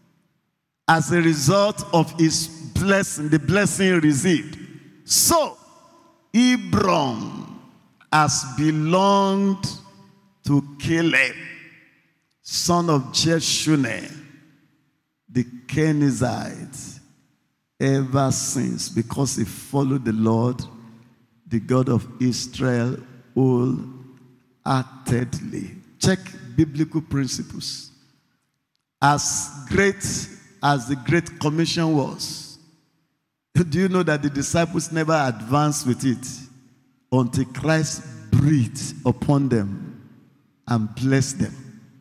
of his blessing, the blessing he received. So, Hebron has belonged to Caleb, son of Jeshunne, the Kenizzite, ever since, because he followed the Lord, the God of Israel, wholeheartedly. Check biblical principles. As great as the Great Commission was, do you know that the disciples never advanced with it until Christ breathed upon them and blessed them?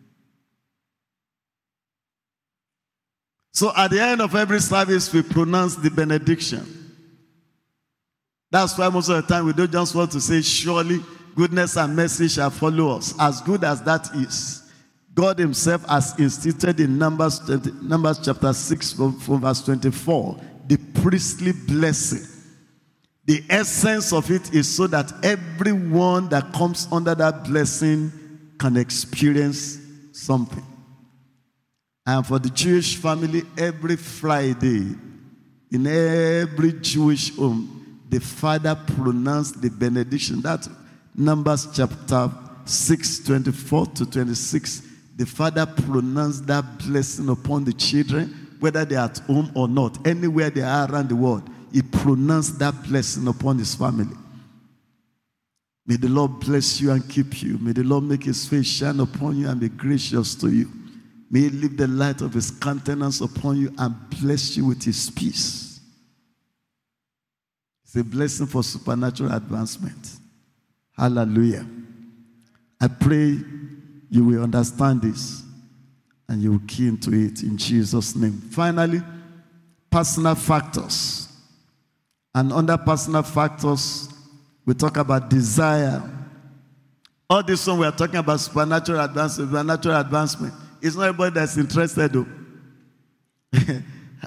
So at the end of every service, we pronounce the benediction. That's why most of the time we don't just want to say, surely goodness and mercy shall follow us. As good as that is, God himself has instituted in Numbers chapter 6 from verse 24, the priestly blessing. The essence of it is so that everyone that comes under that blessing can experience something. And for the Jewish family, every Friday, in every Jewish home, the father pronounced the benediction. That's Numbers chapter 6, 24 to 26. The father pronounced that blessing upon the children, whether they are at home or not, anywhere they are around the world. He pronounced that blessing upon his family. May the Lord bless you and keep you. May the Lord make his face shine upon you and be gracious to you. May he leave the light of his countenance upon you and bless you with his peace. It's a blessing for supernatural advancement. Hallelujah. I pray you will understand this and you will key into it in Jesus' name. Finally, personal factors. And under personal factors, we talk about desire. All this one we are talking about supernatural advancement. It's not everybody that's interested though.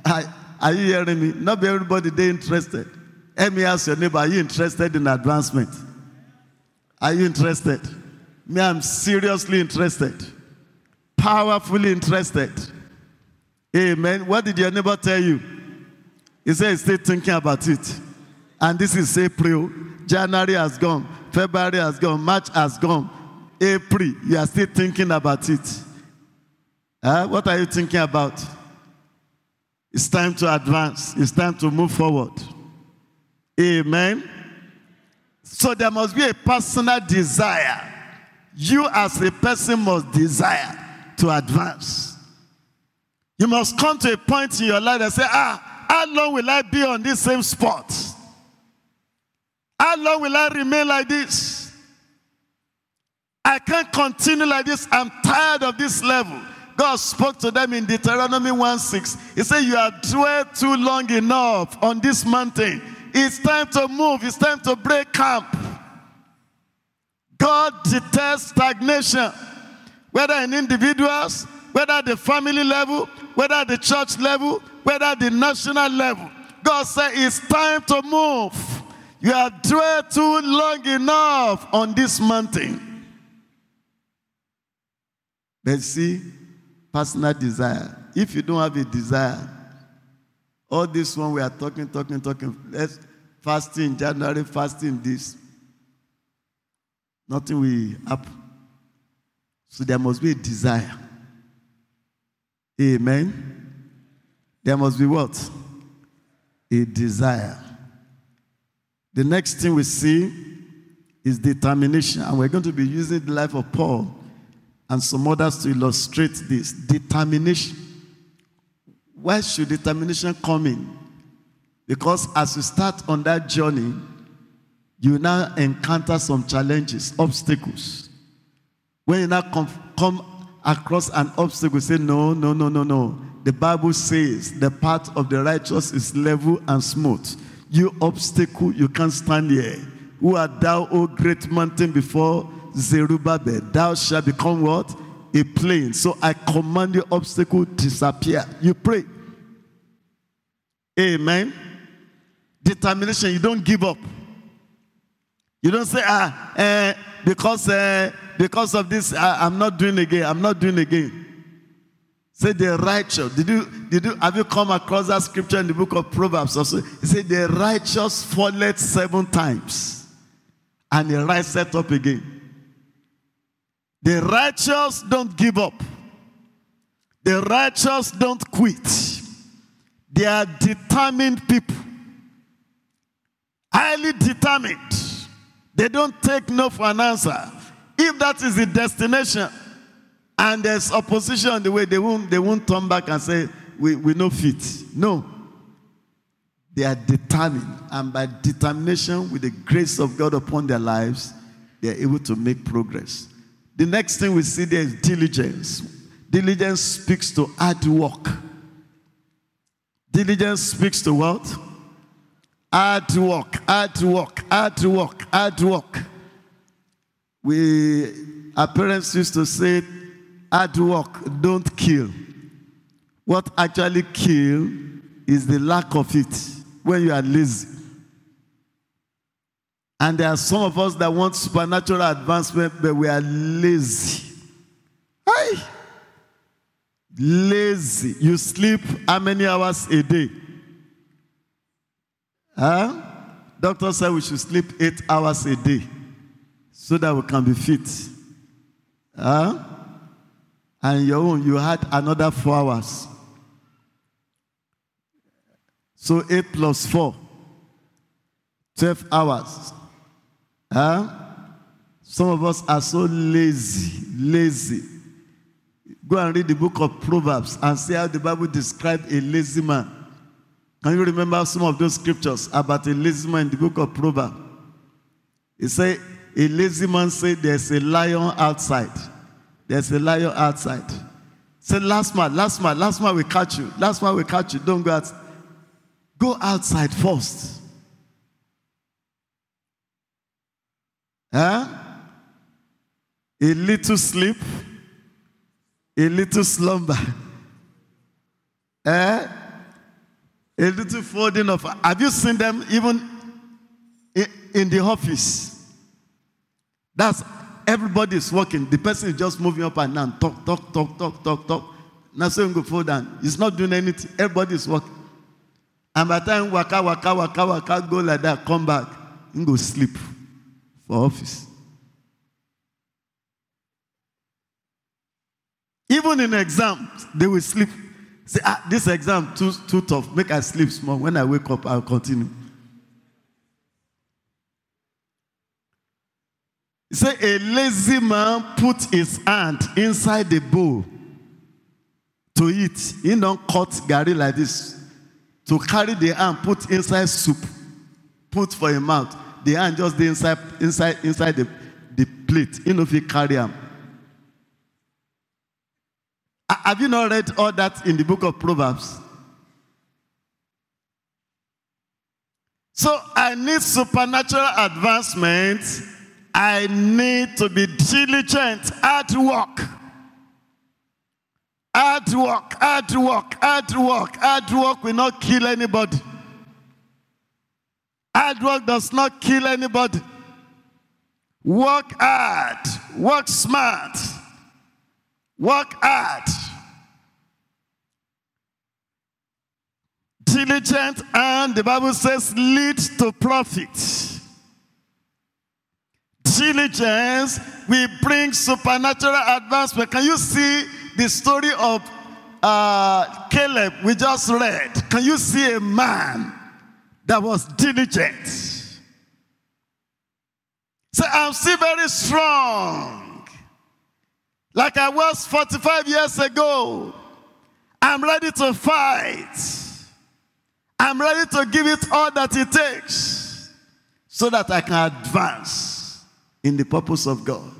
Are you hearing me? Not everybody they interested. Let me ask your neighbor, are you interested in advancement? Are you interested? Me, I'm seriously interested. Powerfully interested. Amen. What did your neighbor tell you? He said he's still thinking about it. And this is April. January has gone. February has gone. March has gone. April, you are still thinking about it. What are you thinking about? It's time to advance. It's time to move forward. Amen. So there must be a personal desire. You as a person must desire to advance. You must come to a point in your life and say, how long will I be on this same spot? How long will I remain like this? I can't continue like this. I'm tired of this level. God spoke to them in Deuteronomy 1:6. He said, you have dwelt too long enough on this mountain. It's time to move. It's time to break camp. God detests stagnation, whether in individuals, whether at the family level, whether at the church level, whether at the national level. God said it's time to move. You have dwelt too long enough on this mountain. But see, personal desire. If you don't have a desire, all this one we are talking. Let's fasting January, fasting this. Nothing will happen. So there must be a desire. Amen. There must be what? A desire. The next thing we see is determination. And we're going to be using the life of Paul and some others to illustrate this. Determination. Why should determination come in? Because as you start on that journey, you now encounter some challenges, obstacles. When you now come across an obstacle, say, no. The Bible says the path of the righteous is level and smooth. You obstacle, you can't stand here. Who art thou, O great mountain, before Zerubbabel? Thou shalt become what? A plain. So I command the obstacle to disappear. You pray. Amen. Determination, you don't give up. You don't say, because of this, I'm not doing again. Say the righteous. Have you come across that scripture in the book of Proverbs also? It said the righteous falleth 7 times and he riseth up again. The righteous don't give up. The righteous don't quit. They are determined people. Highly determined. They don't take no for an answer. If that is the destination and there's opposition on the way, they won't turn back and say, we no fit. No. They are determined. And by determination, with the grace of God upon their lives, they are able to make progress. The next thing we see there is diligence. Diligence speaks to hard work. Diligence speaks to what? Hard work. Our parents used to say, hard work don't kill. What actually kills is the lack of it when you are lazy. And there are some of us that want supernatural advancement, but we are lazy. Hey! Lazy. You sleep how many hours a day? Doctor said we should sleep 8 hours a day so that we can be fit. And you had another 4 hours. So 8 plus 4, 12 hours. Some of us are so lazy. Go and read the book of Proverbs and see how the Bible describes a lazy man. Can you remember some of those scriptures about a lazy man in the book of Proverbs? It says, a lazy man said, there's a lion outside. There's a lion outside. Say, last man will catch you. Last man will catch you. Don't go outside. Go outside first. A little sleep, a little slumber. A little folding of. Have you seen them even in the office? That's everybody is working. The person is just moving up and down. Talk. Now so you go fold down. He's not doing anything. Everybody is working. And by the time waka, go like that, come back, you go sleep for office. Even in exams, they will sleep. Say, this exam too tough. Make I sleep small. When I wake up, I'll continue. He said, a lazy man put his hand inside the bowl to eat. He don't cut garri like this. To carry the hand, put inside soup, put for a mouth. The hand just inside the plate. You know if you carry them. Have you not read all that in the book of Proverbs? So I need supernatural advancement. I need to be diligent at work. Hard work will not kill anybody. Hard work does not kill anybody. Work hard. Work smart. Work hard. Diligent, and the Bible says lead to profit. Diligence will bring supernatural advancement. Can you see the story of Caleb we just read? Can you see a man that was diligent? Say, I'm still very strong. Like I was 45 years ago. I'm ready to fight. I'm ready to give it all that it takes so that I can advance in the purpose of God.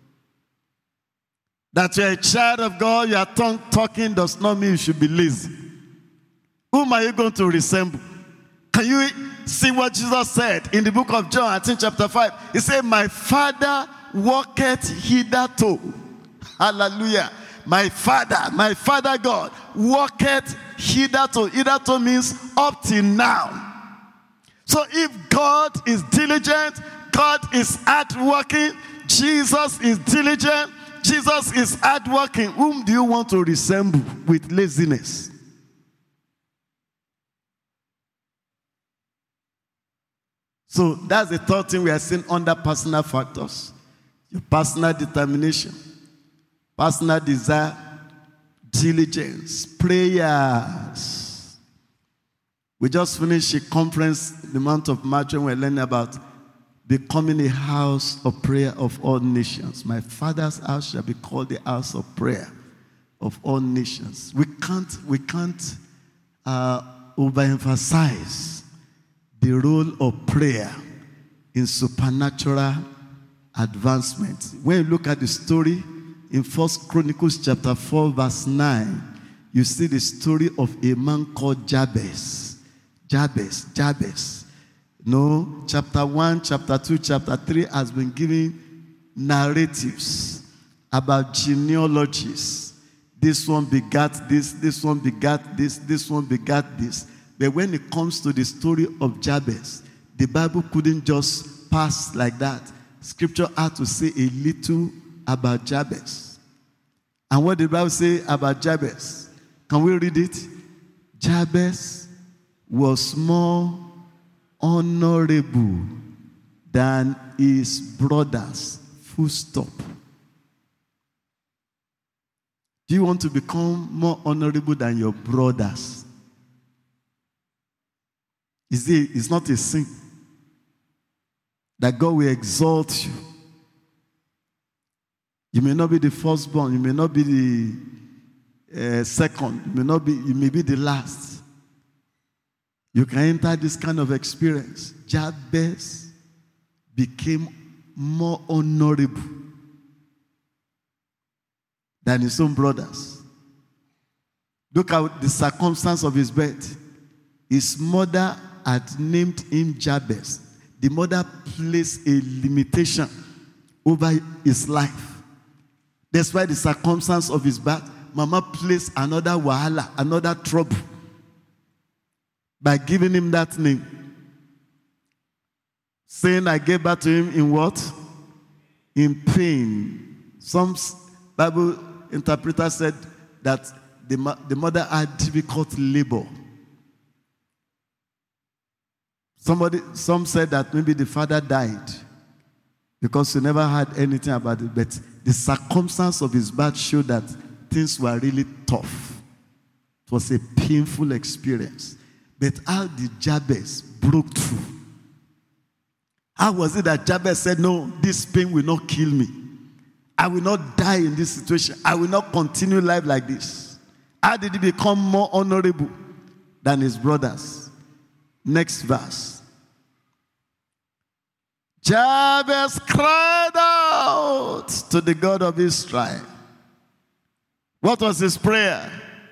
That you're a child of God, your tongue talking does not mean you should be lazy. Whom are you going to resemble? Can you see what Jesus said in the book of John, I think chapter 5? He said, my Father walketh hitherto. Hallelujah. My Father God walketh hitherto. Hitherto means up till now. So if God is diligent, God is hardworking, Jesus is diligent, Jesus is hardworking, whom do you want to resemble with laziness? So that's the third thing we are seeing under personal factors. Your personal determination, personal desire, diligence, prayers. We just finished a conference in the month of March when we were learning about becoming a house of prayer of all nations. My Father's house shall be called the house of prayer of all nations. We can't overemphasize the role of prayer in supernatural advancement. When you look at the story in 1 Chronicles chapter 4 verse 9, you see the story of a man called Jabez. Jabez. No, chapter 1, chapter 2, chapter 3 has been giving narratives about genealogies. This one begat this one begat this one begat this. But when it comes to the story of Jabez, the Bible couldn't just pass like that. Scripture had to say a little about Jabez. And what did the Bible say about Jabez? Can we read it? Jabez was more honorable than his brothers. Full stop. Do you want to become more honorable than your brothers? It's not a sin that God will exalt you. You may not be the firstborn, you may not be the second, you may be the last. You can enter this kind of experience. Jabez became more honorable than his own brothers. Look at the circumstance of his birth. His mother had named him Jabez. The mother placed a limitation over his life. That's why the circumstance of his birth, Mama placed another wahala, another trouble. by giving him that name. Saying, I gave birth to him in what? In pain. Some Bible interpreters said that the mother had difficult labor. Some said that maybe the father died because he never heard anything about it. But the circumstance of his birth showed that things were really tough. It was a painful experience. But how did Jabez broke through? How was it that Jabez said, no, this pain will not kill me. I will not die in this situation. I will not continue life like this. How did he become more honorable than his brothers? Next verse. Jabez cried out to the God of Israel. What was his prayer?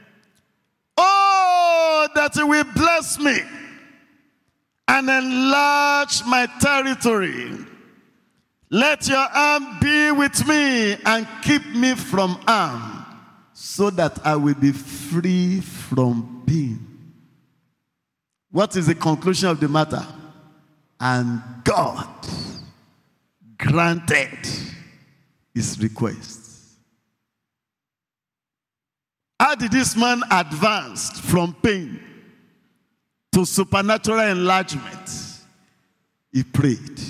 Oh, that you will bless me and enlarge my territory. Let your arm be with me and keep me from harm, so that I will be free from pain. What is the conclusion of the matter? And God granted his request. How did this man advance from pain to supernatural enlargement? He prayed.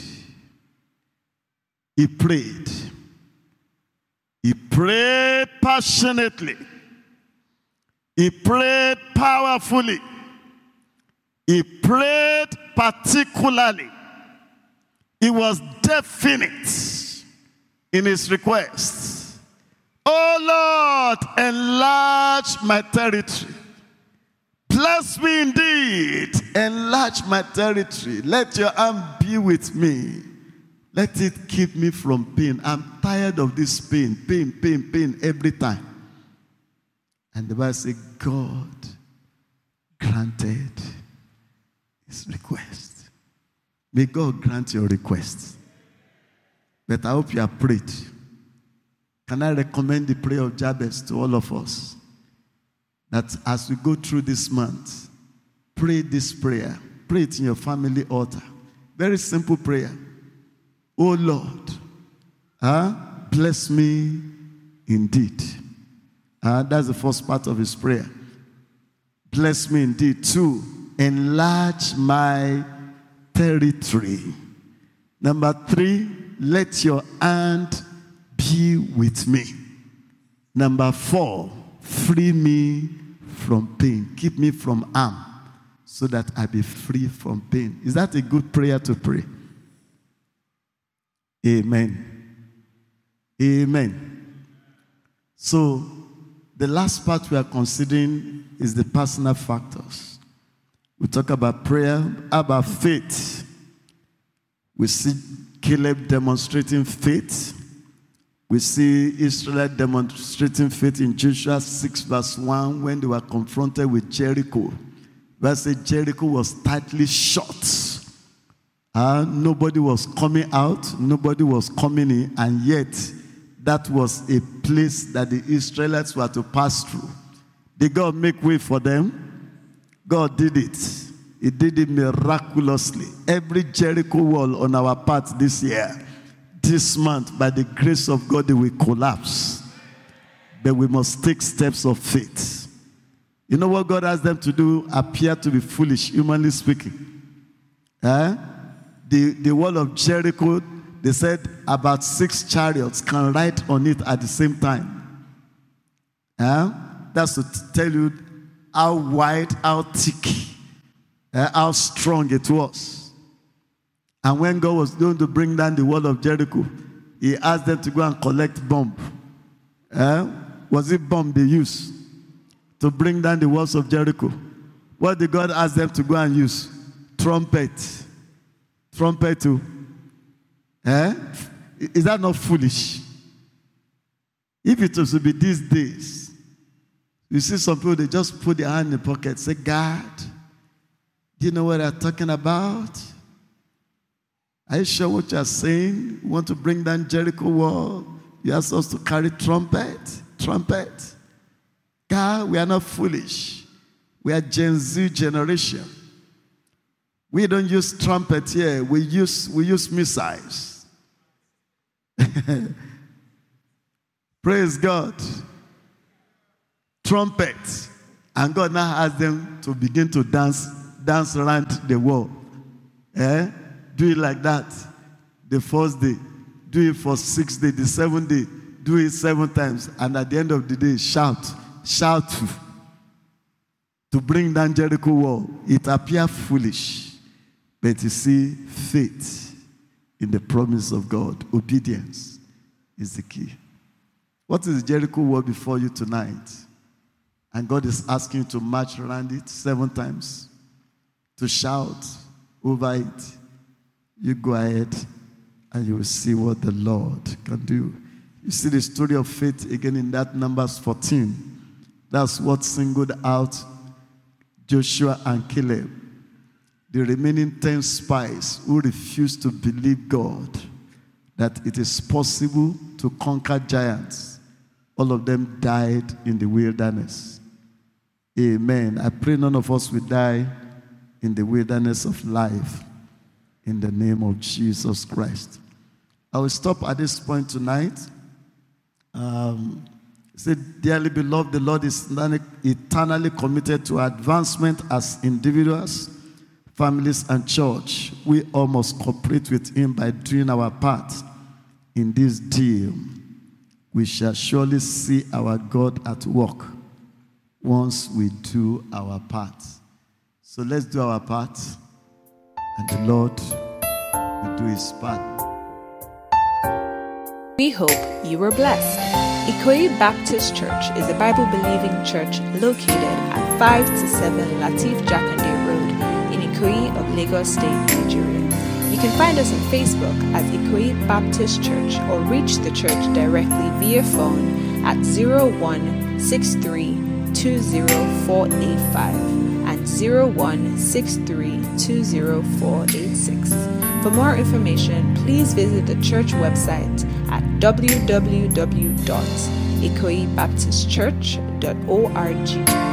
He prayed. He prayed passionately. He prayed powerfully. He prayed particularly. He was definite in his request. Oh Lord, enlarge my territory. Bless me indeed. Enlarge my territory. Let your arm be with me. Let it keep me from pain. I'm tired of this pain every time. And the Bible says, God granted his request. May God grant your request. But I hope you have prayed. Can I recommend the prayer of Jabez to all of us? That as we go through this month, pray this prayer. Pray it in your family altar. Very simple prayer. Oh Lord, bless me indeed. That's the first part of his prayer. Bless me indeed. 2, enlarge my territory. Number 3, let your hand be with me. Number 4, free me from pain. Keep me from harm so that I be free from pain. Is that a good prayer to pray? Amen. Amen. So, the last part we are considering is the personal factors. We talk about prayer, about faith. We see Caleb demonstrating faith. We see Israel demonstrating faith in Joshua 6 verse 1 when they were confronted with Jericho. Verse 8, Jericho was tightly shut. Nobody was coming out, nobody was coming in, and yet that was a place that the Israelites were to pass through. Did God make way for them? God did it. He did it miraculously. Every Jericho wall on our path this year, this month, by the grace of God, they will collapse. But we must take steps of faith. You know what God asked them to do? Appear to be foolish, humanly speaking. The wall of Jericho, they said about 6 chariots can ride on it at the same time. That's to tell you how wide, how thick, how strong it was. And when God was going to bring down the wall of Jericho, he asked them to go and collect bomb. Was it bomb they used to bring down the walls of Jericho? What did God ask them to go and use? Trumpet. Trumpet too. Is that not foolish? If it was to be these days, you see some people, they just put their hand in the pocket, say, God, do you know what I'm talking about? Are you sure what you're saying? You want to bring down Jericho wall? You ask us to carry trumpet? Trumpet? God, we are not foolish. We are Gen Z generation. We don't use trumpet here. We use missiles. Praise God. Trumpet. And God now has them to begin to dance around the world. Do it like that. The first day. Do it for 6 days. The 7th day. Do it 7 times. And at the end of the day, shout. Shout to bring down Jericho wall. It appears foolish. But you see, faith in the promise of God, obedience is the key. What is the Jericho wall before you tonight? And God is asking you to march around it 7 times, to shout over it. You go ahead and you will see what the Lord can do. You see the story of faith again in that Numbers 14. That's what singled out Joshua and Caleb, the remaining 10 spies who refused to believe God that it is possible to conquer giants. All of them died in the wilderness. Amen. I pray none of us will die in the wilderness of life in the name of Jesus Christ. I will stop at this point tonight. Say, dearly beloved, the Lord is eternally committed to advancement as individuals, families, and church. We all must cooperate with Him by doing our part in this deal. We shall surely see our God at work once we do our part. So let's do our part, and the Lord will do His part. We hope you were blessed. Ikoyi Baptist Church is a Bible-believing church located at 5 to 7 Lateef Jakande Road in Ikoyi of Lagos State, Nigeria. You can find us on Facebook at Ikoyi Baptist Church or reach the church directly via phone at 0163204885 and 0163204886. For more information, please visit the church website at www.ikoyibaptistchurch.org.